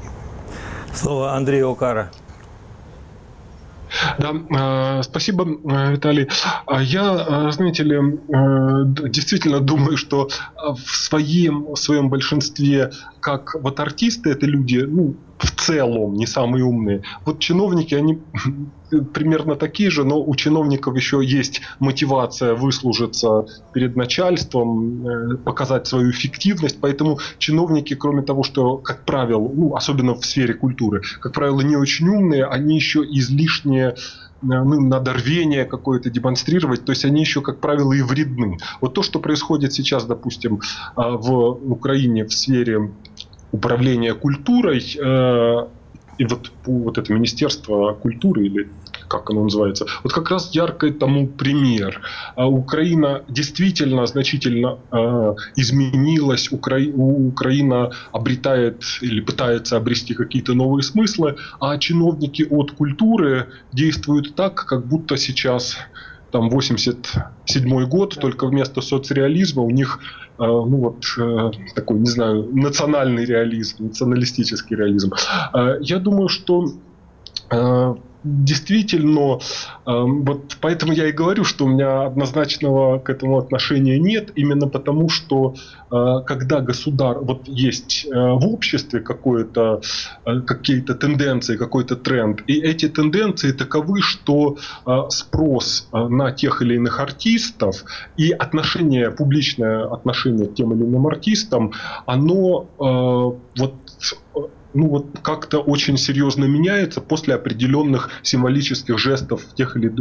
Слово Андрею Окара. Да, э, спасибо, Виталий. Я, знаете ли, э, действительно думаю, что в своем, в своем большинстве, как вот артисты, это люди, ну, в целом не самые умные. Вот чиновники, они примерно такие же, но у чиновников еще есть мотивация выслужиться перед начальством, показать свою эффективность. Поэтому чиновники, кроме того, что, как правило, ну, особенно в сфере культуры, как правило, не очень умные, они еще излишне, ну, надо рвение какое-то демонстрировать, то есть они еще, как правило, и вредны. Вот то, что происходит сейчас, допустим, в Украине в сфере управления культурой, э, и вот, вот это Министерство культуры, или как оно называется, вот как раз яркий тому пример. А Украина действительно значительно э, изменилась, Укра... Украина обретает или пытается обрести какие-то новые смыслы, а чиновники от культуры действуют так, как будто сейчас там восемьдесят седьмой год, только вместо соцреализма у них э, ну вот э, такой, не знаю, национальный реализм, националистический реализм. Э, я думаю, что э, действительно, э, вот поэтому я и говорю, что у меня однозначного к этому отношения нет, именно потому, что э, когда государ, вот есть э, в обществе какое-то, э, какие-то тенденции, какой-то тренд, и эти тенденции таковы, что э, спрос э, на тех или иных артистов и отношение, публичное отношение к тем или иным артистам, оно э, вот ну вот как-то очень серьезно меняется после определенных символических жестов тех или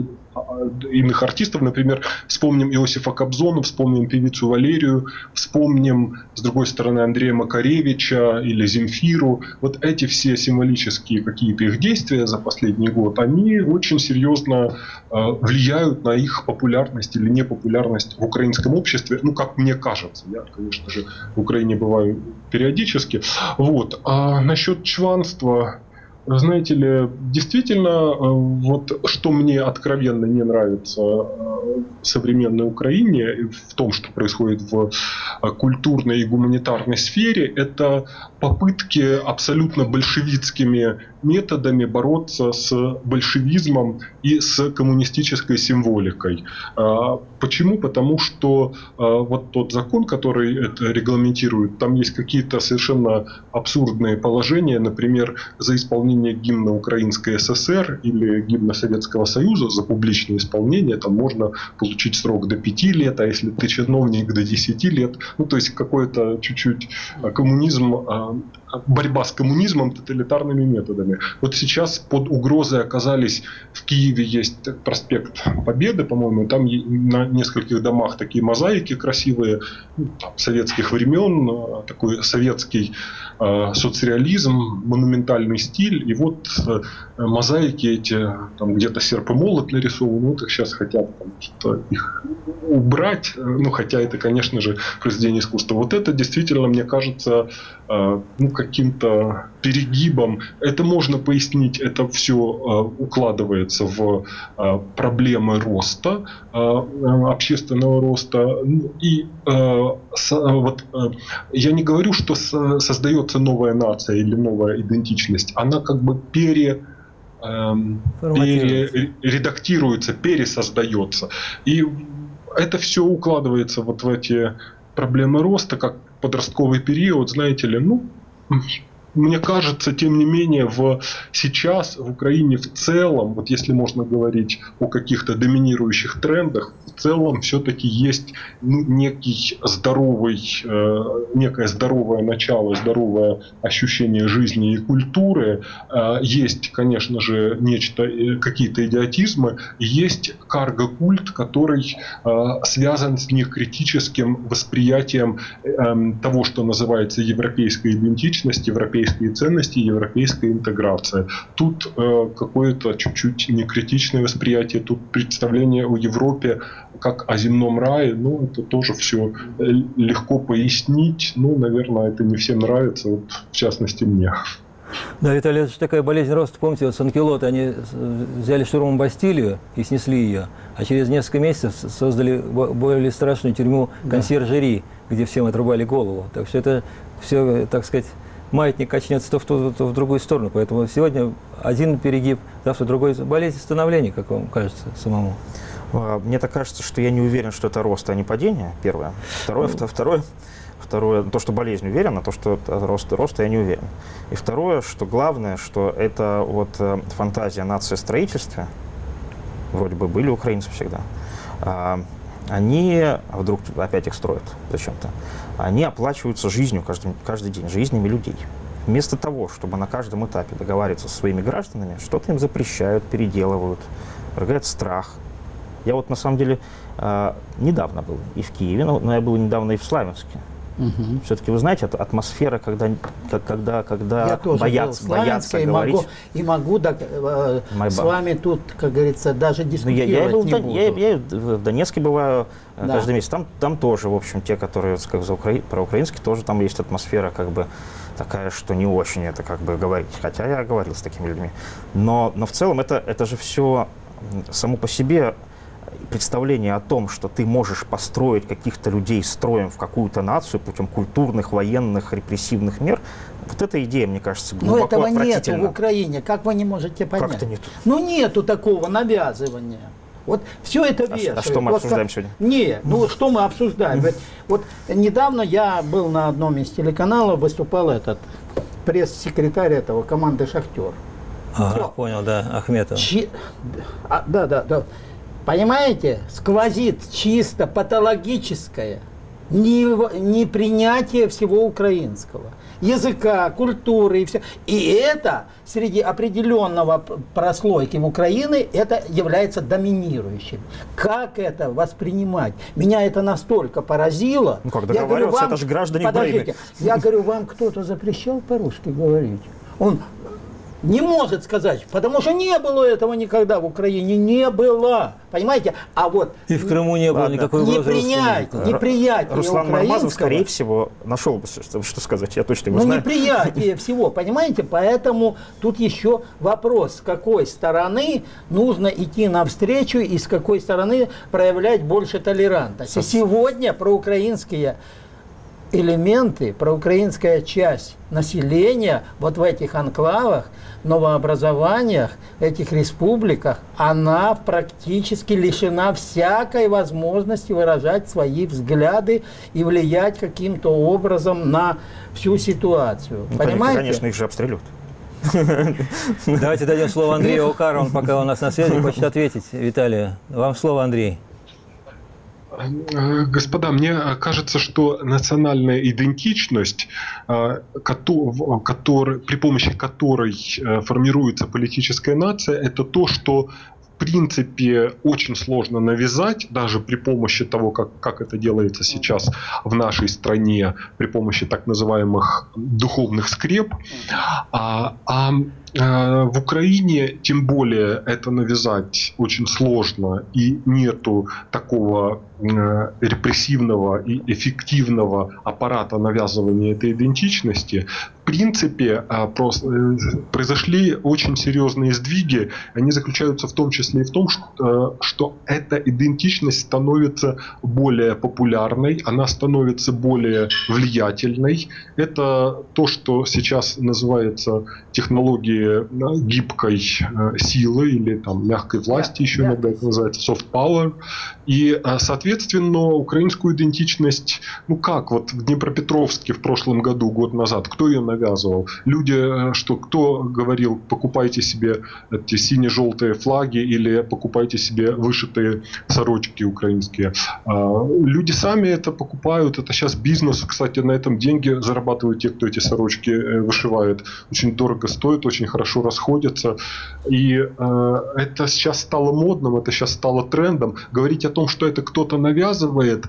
иных артистов. Например, вспомним Иосифа Кобзона, вспомним певицу Валерию, вспомним, с другой стороны, Андрея Макаревича или Земфиру. Вот эти все символические какие-то их действия за последний год, они очень серьезно э, влияют на их популярность или непопулярность в украинском обществе. Ну, как мне кажется, я, конечно же, в Украине бываю периодически. Вот. А насчет чванства, знаете ли, действительно, вот что мне откровенно не нравится в современной Украине, в том, что происходит в культурной и гуманитарной сфере, это попытки абсолютно большевистскими методами бороться с большевизмом и с коммунистической символикой. Почему? Потому что вот тот закон, который это регламентирует, там есть какие-то совершенно абсурдные положения, например, за исполнение гимна Украинской ССР или гимна Советского Союза, за публичное исполнение, там можно получить срок до пяти лет, а если ты чиновник, до десяти лет. Ну, то есть какой-то чуть-чуть коммунизм, борьба с коммунизмом тоталитарными методами. Вот сейчас под угрозой оказались, в Киеве есть проспект Победы, по-моему, там на нескольких домах такие мозаики красивые, ну, там, советских времен, такой советский э, соцреализм, монументальный стиль. И вот э, мозаики эти, там где-то серп и молот нарисованы, вот их сейчас хотят там, что-то их убрать, ну, хотя это, конечно же, произведение искусства. Вот это действительно, мне кажется, э, ну, каким-то перегибом. Это можно пояснить, это все э, укладывается в э, проблемы роста, э, общественного роста. И э, с, вот, э, я не говорю, что с, создается новая нация или новая идентичность. Она как бы пере... перередактируется, пересоздается. И это все укладывается вот в эти проблемы роста, как подростковый период, знаете ли, ну, мне кажется, тем не менее, в, сейчас в Украине в целом, вот если можно говорить о каких-то доминирующих трендах, в целом все-таки есть ну, некий здоровый, э, некое здоровое начало, здоровое ощущение жизни и культуры. Э, есть, конечно же, нечто, э, какие-то идиотизмы, есть карго-культ, который э, связан с некритическим восприятием э, того, что называется европейской идентичностью, европейской ценности, европейская интеграция. Тут э, какое-то чуть-чуть некритичное восприятие, тут представление о Европе как о земном рае, ну, это тоже все легко пояснить, ну, наверное, это не всем нравится, вот, в частности, мне. Да, Виталий, это же такая болезнь роста. Помните, вот Сан-Килот, они взяли штурмом Бастилию и снесли ее, а через несколько месяцев создали более страшную тюрьму консьержери, да, где всем отрубали голову. Так что это все, так сказать, маятник качнется то в ту, то в другую сторону. Поэтому сегодня один перегиб, завтра другой. Болезнь становления, как вам кажется самому? Мне так кажется, что я не уверен, что это рост, а не падение, первое. Второе, mm. второе, второе, то, что болезнь уверен, а то, что это рост, рост, я не уверен. И второе, что главное, что это вот фантазия нации строительства, вроде бы были украинцы всегда, они, вдруг опять их строят зачем-то, они оплачиваются жизнью каждый, каждый день, жизнями людей. Вместо того, чтобы на каждом этапе договариваться со своими гражданами, что-то им запрещают, переделывают, вергает страх. Я вот на самом деле э, недавно был и в Киеве, но, но я был недавно и в Славянске. Угу. Все-таки вы знаете, это атмосфера, когда, когда, когда я тоже боятся, боятся и говорить. Могу, и могу да, э, с вами тут, как говорится, даже дискутировать я, я был, не да, буду. Я, я в Донецке бываю да. каждый месяц. Там, там тоже, в общем, те, которые как за укра... проукраинские, тоже там есть атмосфера как бы такая, что не очень это как бы говорить. Хотя я говорил с такими людьми. Но, но в целом это, это же все само по себе представление о том, что ты можешь построить каких-то людей строем в какую-то нацию путем культурных, военных, репрессивных мер, вот эта идея, мне кажется, глубоко отвратительна. Но этого нет в Украине. Как вы не можете понять? Как-то нет. Ну, нету такого навязывания. Вот все это вешают. А что мы вот обсуждаем как... сегодня? Не, ну что мы обсуждаем? Вот, вот недавно я был на одном из телеканалов, выступал этот пресс-секретарь этого команды «Шахтер». Ага, понял, да, Ахметов. Чи... А, да, да, да. Понимаете, сквозит чисто патологическое непринятие всего украинского. Языка, культуры и все. И это среди определенного прослойки в Украине это является доминирующим. Как это воспринимать? Меня это настолько поразило. Ну как договариваться, это же граждане Украины. Я говорю, вам кто-то запрещал по-русски говорить? Он не может сказать, потому что не было этого никогда в Украине, не было, понимаете? А вот и в Крыму не было ладно. никакой угрозы. Неприятие, неприятие Руслан Нормазов, скорее украинского. всего, нашел бы, что, что сказать, я точно его Ну, знаю. неприятие всего, понимаете? Поэтому тут еще вопрос, с какой стороны нужно идти навстречу и с какой стороны проявлять больше толерантности. Сегодня проукраинские элементы, проукраинская часть населения вот в этих анклавах, новообразованиях, этих республиках, она практически лишена всякой возможности выражать свои взгляды и влиять каким-то образом на всю ситуацию. Ну, понимаете? Конечно, их же обстреливают. Давайте дадим слово Андрею Окару, он пока у нас на связи, хочет ответить. Виталий, вам слово, Андрей. Господа, мне кажется, что национальная идентичность, который, при помощи которой формируется политическая нация, это то, что в принципе очень сложно навязать, даже при помощи того, как, как это делается сейчас в нашей стране, при помощи так называемых духовных скреп. А, а в Украине, тем более, это навязать очень сложно, и нету такого репрессивного и эффективного аппарата навязывания этой идентичности. В принципе, произошли очень серьезные сдвиги. Они заключаются в том числе и в том, что, что эта идентичность становится более популярной, она становится более влиятельной. Это то, что сейчас называется технологией гибкой силы или там, мягкой власти, еще иногда это называется soft power. И, соответственно, украинскую идентичность, ну как, вот в Днепропетровске в прошлом году, год назад, кто ее навязывал? Люди, что кто говорил, покупайте себе эти сине-желтые флаги или покупайте себе вышитые сорочки украинские. Люди сами это покупают, это сейчас бизнес, кстати, на этом деньги зарабатывают те, кто эти сорочки вышивает. Очень дорого стоит, очень хорошо расходятся. И это сейчас стало модным, это сейчас стало трендом. Говорить о том, что это кто-то навязывает,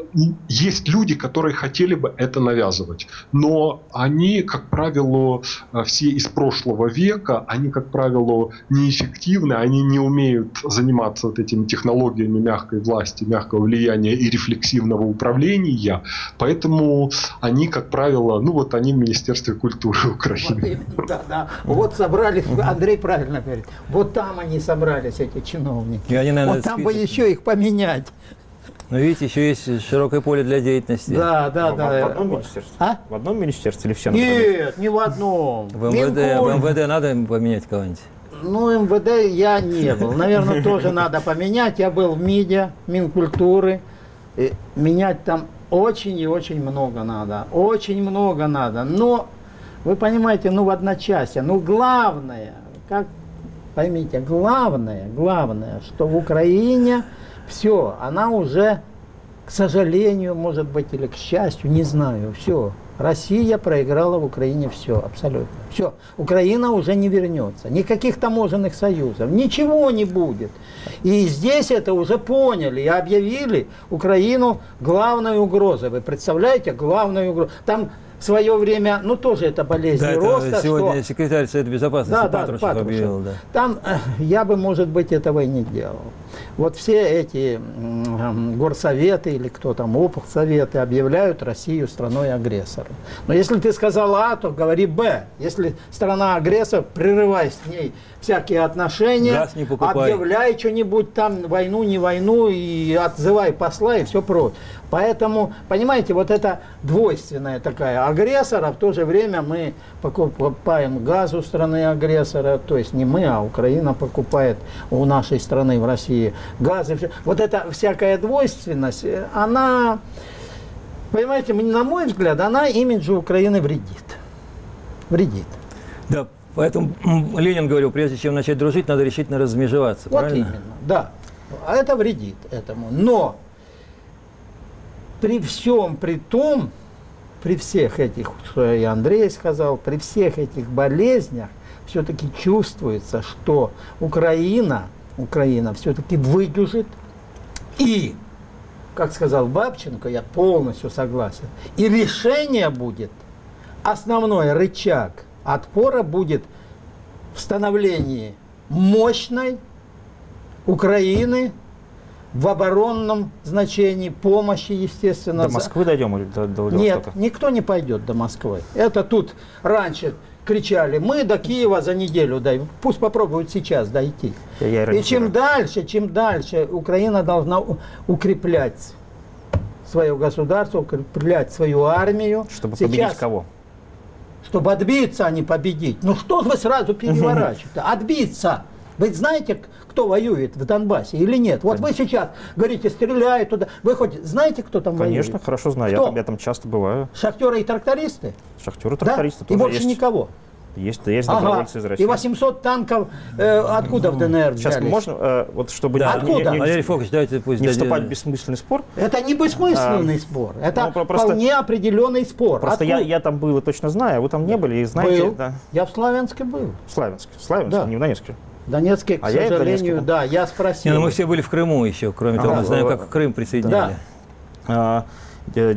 есть люди, которые хотели бы это навязывать, но они, как правило, все из прошлого века, они, как правило, неэффективны, они не умеют заниматься вот этими технологиями мягкой власти, мягкого влияния и рефлексивного управления, поэтому они, как правило, ну вот они в Министерстве культуры Украины. Вот, да, да. Вот собрались, Андрей правильно говорит, вот там они собрались, эти чиновники. И они, наверное, вот там список. бы еще их поменять. Но видите, еще есть широкое поле для деятельности. Да, да, в, да. В одном министерстве? А? В одном министерстве или все? Нет, не в одном. В МВД, в МВД надо поменять кого-нибудь? Ну, МВД я не был. Наверное, тоже надо поменять. Я был в МИДе, Минкультуры. И менять там очень и очень много надо. Очень много надо. Но, вы понимаете, ну в одночасье. Ну, главное, как поймите, главное, главное, что в Украине все, она уже, к сожалению, может быть, или к счастью, не знаю, все. Россия проиграла в Украине все, абсолютно. Все. Украина уже не вернется. Никаких таможенных союзов. Ничего не будет. И здесь это уже поняли и объявили Украину главной угрозой. Вы представляете, главную угрозу. Там в свое время, ну тоже это болезнь да, роста. Это сегодня что... секретарь Совета Безопасности да, Патрушев, да, Патрушев объявил. Да. Там э, я бы, может быть, этого и не делал. Вот все эти э, горсоветы или кто там, облсоветы объявляют Россию страной-агрессором. Но если ты сказал А, то говори Б. Если страна-агрессор, прерывай с ней всякие отношения, газ не покупай, объявляй что-нибудь там, войну, не войну, и отзывай посла, и все прочее. Поэтому, понимаете, вот это двойственная такая агрессора, в то же время мы покупаем газ у страны-агрессора, то есть не мы, а Украина покупает у нашей страны в России газ. И все. Вот эта всякая двойственность, она, понимаете, на мой взгляд, она имиджу Украины вредит. Вредит. Да, поэтому Ленин говорил, прежде чем начать дружить, надо решительно размежеваться. Вот правильно? именно, да. А это вредит этому. Но при всем, при том, при всех этих, что и Андрей сказал, при всех этих болезнях, все-таки чувствуется, что Украина, Украина все-таки выдержит. И, как сказал Бабченко, я полностью согласен, и решение будет, основной рычаг отпора будет в становлении мощной Украины в оборонном значении, помощи, естественно. До Москвы дойдем или до, до Нет, никто не пойдет до Москвы. Это тут раньше кричали, мы до Киева за неделю даем. Пусть попробуют сейчас дойти. Я И чем дальше, чем дальше Украина должна укреплять свое государство, укреплять свою армию. Чтобы сейчас, победить кого? Чтобы отбиться, а не победить. Ну что вы сразу переворачиваете? Отбиться. Вы знаете, кто воюет в Донбассе или нет? Вот вы сейчас говорите, стреляют туда. Вы хоть знаете, кто там воюет? Конечно, хорошо знаю. Я там, я там часто бываю. Шахтеры и трактористы? Шахтеры и трактористы Да? тоже И больше есть. никого? Есть, есть Ага. добровольцы из России. И восемьсот танков э, откуда в ДНР Сейчас взялись? можно, э, вот чтобы Да, не, Откуда? не- не- Валерий Фокович, давайте пусть не дадим- вступать в бессмысленный спор. Это не бессмысленный спор. Это ну, просто- вполне определенный спор. Просто я, Откуда? я там был и точно знаю, а вы там не были и знаете. Был. Да. Я в Славянске был. В Славянске. В Славянске, Да. не в Донецке. В Донецке, к А я и в сожалению, Донецке был. да, я спросил. Не, ну мы все были в Крыму еще, кроме того, Ага. мы знаем, как Крым присоединяли. А, э,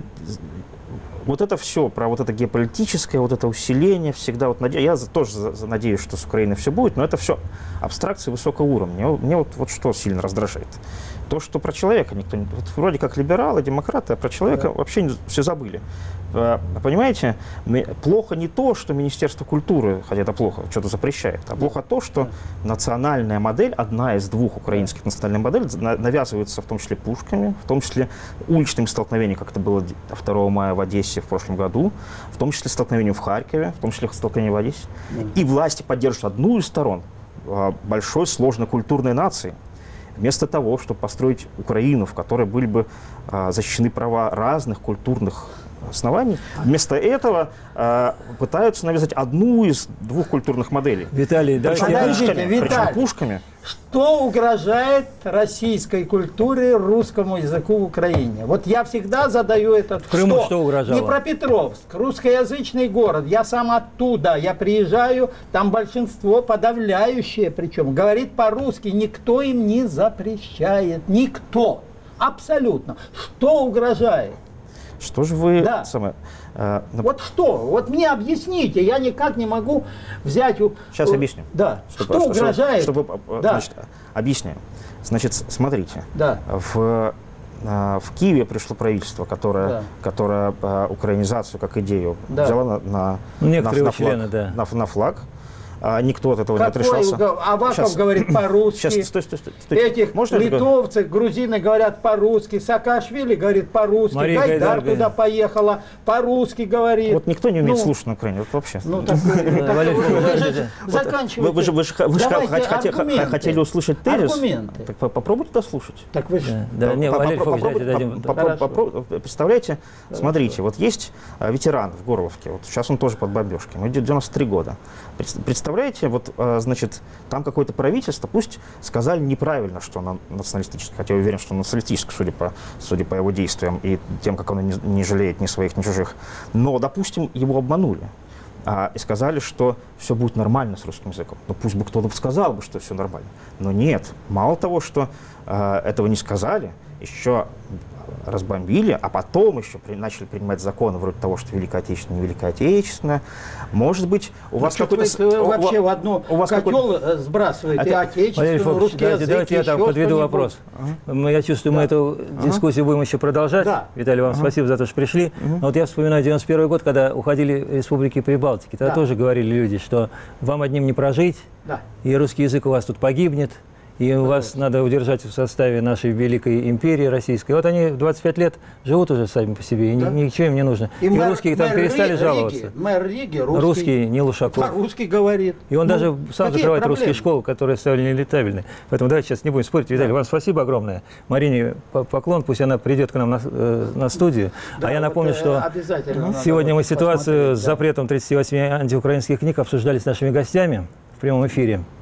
вот это все, про вот это геополитическое, вот это усиление, всегда вот наде... я за- тоже за- за- надеюсь, что с Украиной все будет, но это все абстракции высокого уровня. Мне, мне вот, вот что сильно раздражает. То, что про человека никто не... Вот вроде как либералы, демократы, а про человека вообще не- все забыли. А, Понимаете, ме- плохо не то, что Министерство культуры, хотя это плохо, что-то запрещает, а плохо то, что национальная модель, одна из двух украинских национальных моделей, на- навязывается в том числе пушками, в том числе уличными столкновениями, как это было второго мая в Одессе в прошлом году, в том числе столкновением в Харькове, в том числе столкновением в Одессе. И власти поддерживают одну из сторон а, большой сложной культурной нации. Вместо того, чтобы построить Украину, в которой были бы а, защищены права разных культурных оснований, вместо этого а, пытаются навязать одну из двух культурных моделей. Виталий, Причем давайте... Подождите, пушками, причем Виталий. пушками. Что угрожает российской культуре, русскому языку в Украине? Вот я всегда задаю этот В Крыму что угрожало? Днепропетровск, русскоязычный город. Я сам оттуда. Я приезжаю, там большинство, подавляющее причем, говорит по-русски. Никто им не запрещает. Никто. Абсолютно. Что угрожает? Что же вы... Да. Самое, а, на- Вот что? Вот мне объясните. Я никак не могу взять... у- Сейчас у- объясню. Да. Чтобы- что чтобы- угрожает? Чтобы, а, Да. значит, объясняю. Значит, с- смотрите. Да. В, а, в Киеве пришло правительство, которое, Да. которое а, украинизацию как идею Да. взяло на, на, Некоторые на, на члены, флаг. да. На, на флаг. А, никто от этого Какой не отрешался. угол- Аваков Сейчас. говорит по-русски. Сейчас, стой, стой, стой. стой. Этих Можно я тебя- литовцы, грузины говорят по-русски, Саакашвили говорит по-русски, Мария Гайдар Гайдар туда говорит. поехала, по-русски говорит. Вот никто не умеет Ну, слушать на Украине, вот вообще. Ну, так, вы- так Валерий вы- вы Федорович, же вот заканчивайте. Вы, вы же, вы же, вы же Давайте хот- хоте- аргументы. хотели услышать тезис. Аргументы. Так по- попробуйте дослушать. Так вы же... Да, да, не, По- Валерий попро- Фокович, давайте попробуйте- дадим... попро- Хорошо. попро- Представляете, смотрите, вот есть а, ветеран в Горловке, вот сейчас он тоже под бомбежкой, ему девяносто три года. Пред- Представляете, вот, а, значит, там какое-то правительство, пусть сказали неправильно, что оно националистическое, хотя я уверен, что оно националистическое, судя по, судя по его действиям и тем, как он не, не жалеет ни своих, ни чужих. Но, допустим, его обманули. А, и сказали, что все будет нормально с русским языком. Ну пусть бы кто-то сказал бы, что все нормально. Но нет. Мало того, что а, этого не сказали, еще разбомбили, а потом еще при, начали принимать законы вроде того, что Великая Отечественная, не Великая Отечественная. Может быть, у вас Что-то какой-то... вы, с- у- вообще у- в одну у вас котел какой-то- э, сбрасываете Это- Валерий отечественную, Фокович, русский давайте, язык, давайте я там еще подведу что-нибудь. вопрос. Мы, Я чувствую, мы эту дискуссию будем еще продолжать. Да. Виталий, вам спасибо за то, что пришли. Но вот я вспоминаю девяносто первый год, когда уходили республики Прибалтики. Тогда Да. тоже говорили люди, что вам одним не прожить, Да. и русский язык у вас тут погибнет, и у вас надо удержать в составе нашей великой империи российской. Вот они в двадцать пять лет живут уже сами по себе, и ни- Да. ничего им не нужно. И, мэр- русские там мэр перестали Ри- жаловаться. Риги, мэр Риги русский, Русский, не Лушаков. по-русски говорит. И он Ну, даже сам какие закрывает проблемы? русские школы, которые стали нелетабельны. Поэтому давайте сейчас не будем спорить. Виталий, вам спасибо огромное. Марине по- поклон, пусть она придет к нам на, э, на студию. Да, а я вот, напомню, э, что обязательно надо сегодня мы вот ситуацию посмотреть, с да. запретом тридцати восьми антиукраинских книг обсуждали с нашими гостями в прямом эфире.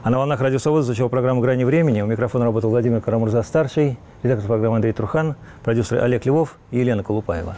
А на волнах Радио Свобода звучала программа «Грани времени». У микрофона работал Владимир Карамурза-старший, редактор программы Андрей Трухан, продюсеры Олег Львов и Елена Колупаева.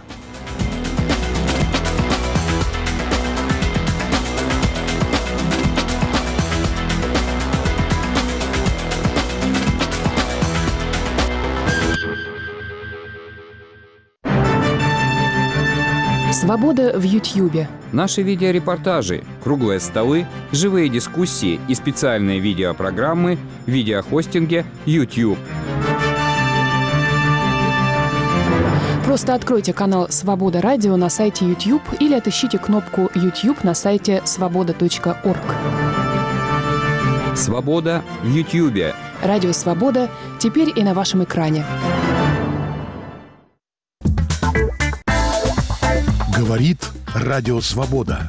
Свобода в Ютьюбе. Наши видеорепортажи, круглые столы, живые дискуссии и специальные видеопрограммы в видеохостинге YouTube. Просто откройте канал «Свобода Радио» на сайте YouTube или отыщите кнопку YouTube на сайте свобода точка орг. Свобода в Ютьюбе. Радио «Свобода» теперь и на вашем экране. Говорит Радио Свобода.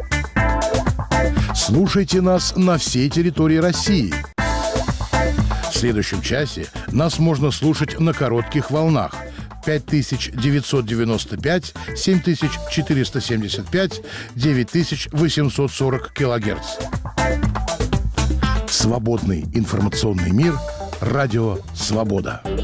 Слушайте нас на всей территории России. В следующем часе нас можно слушать на коротких волнах пять тысяч девятьсот девяносто пять, семь тысяч четыреста семьдесят пять, девять тысяч восемьсот сорок килогерц. Свободный информационный мир. Радио Свобода.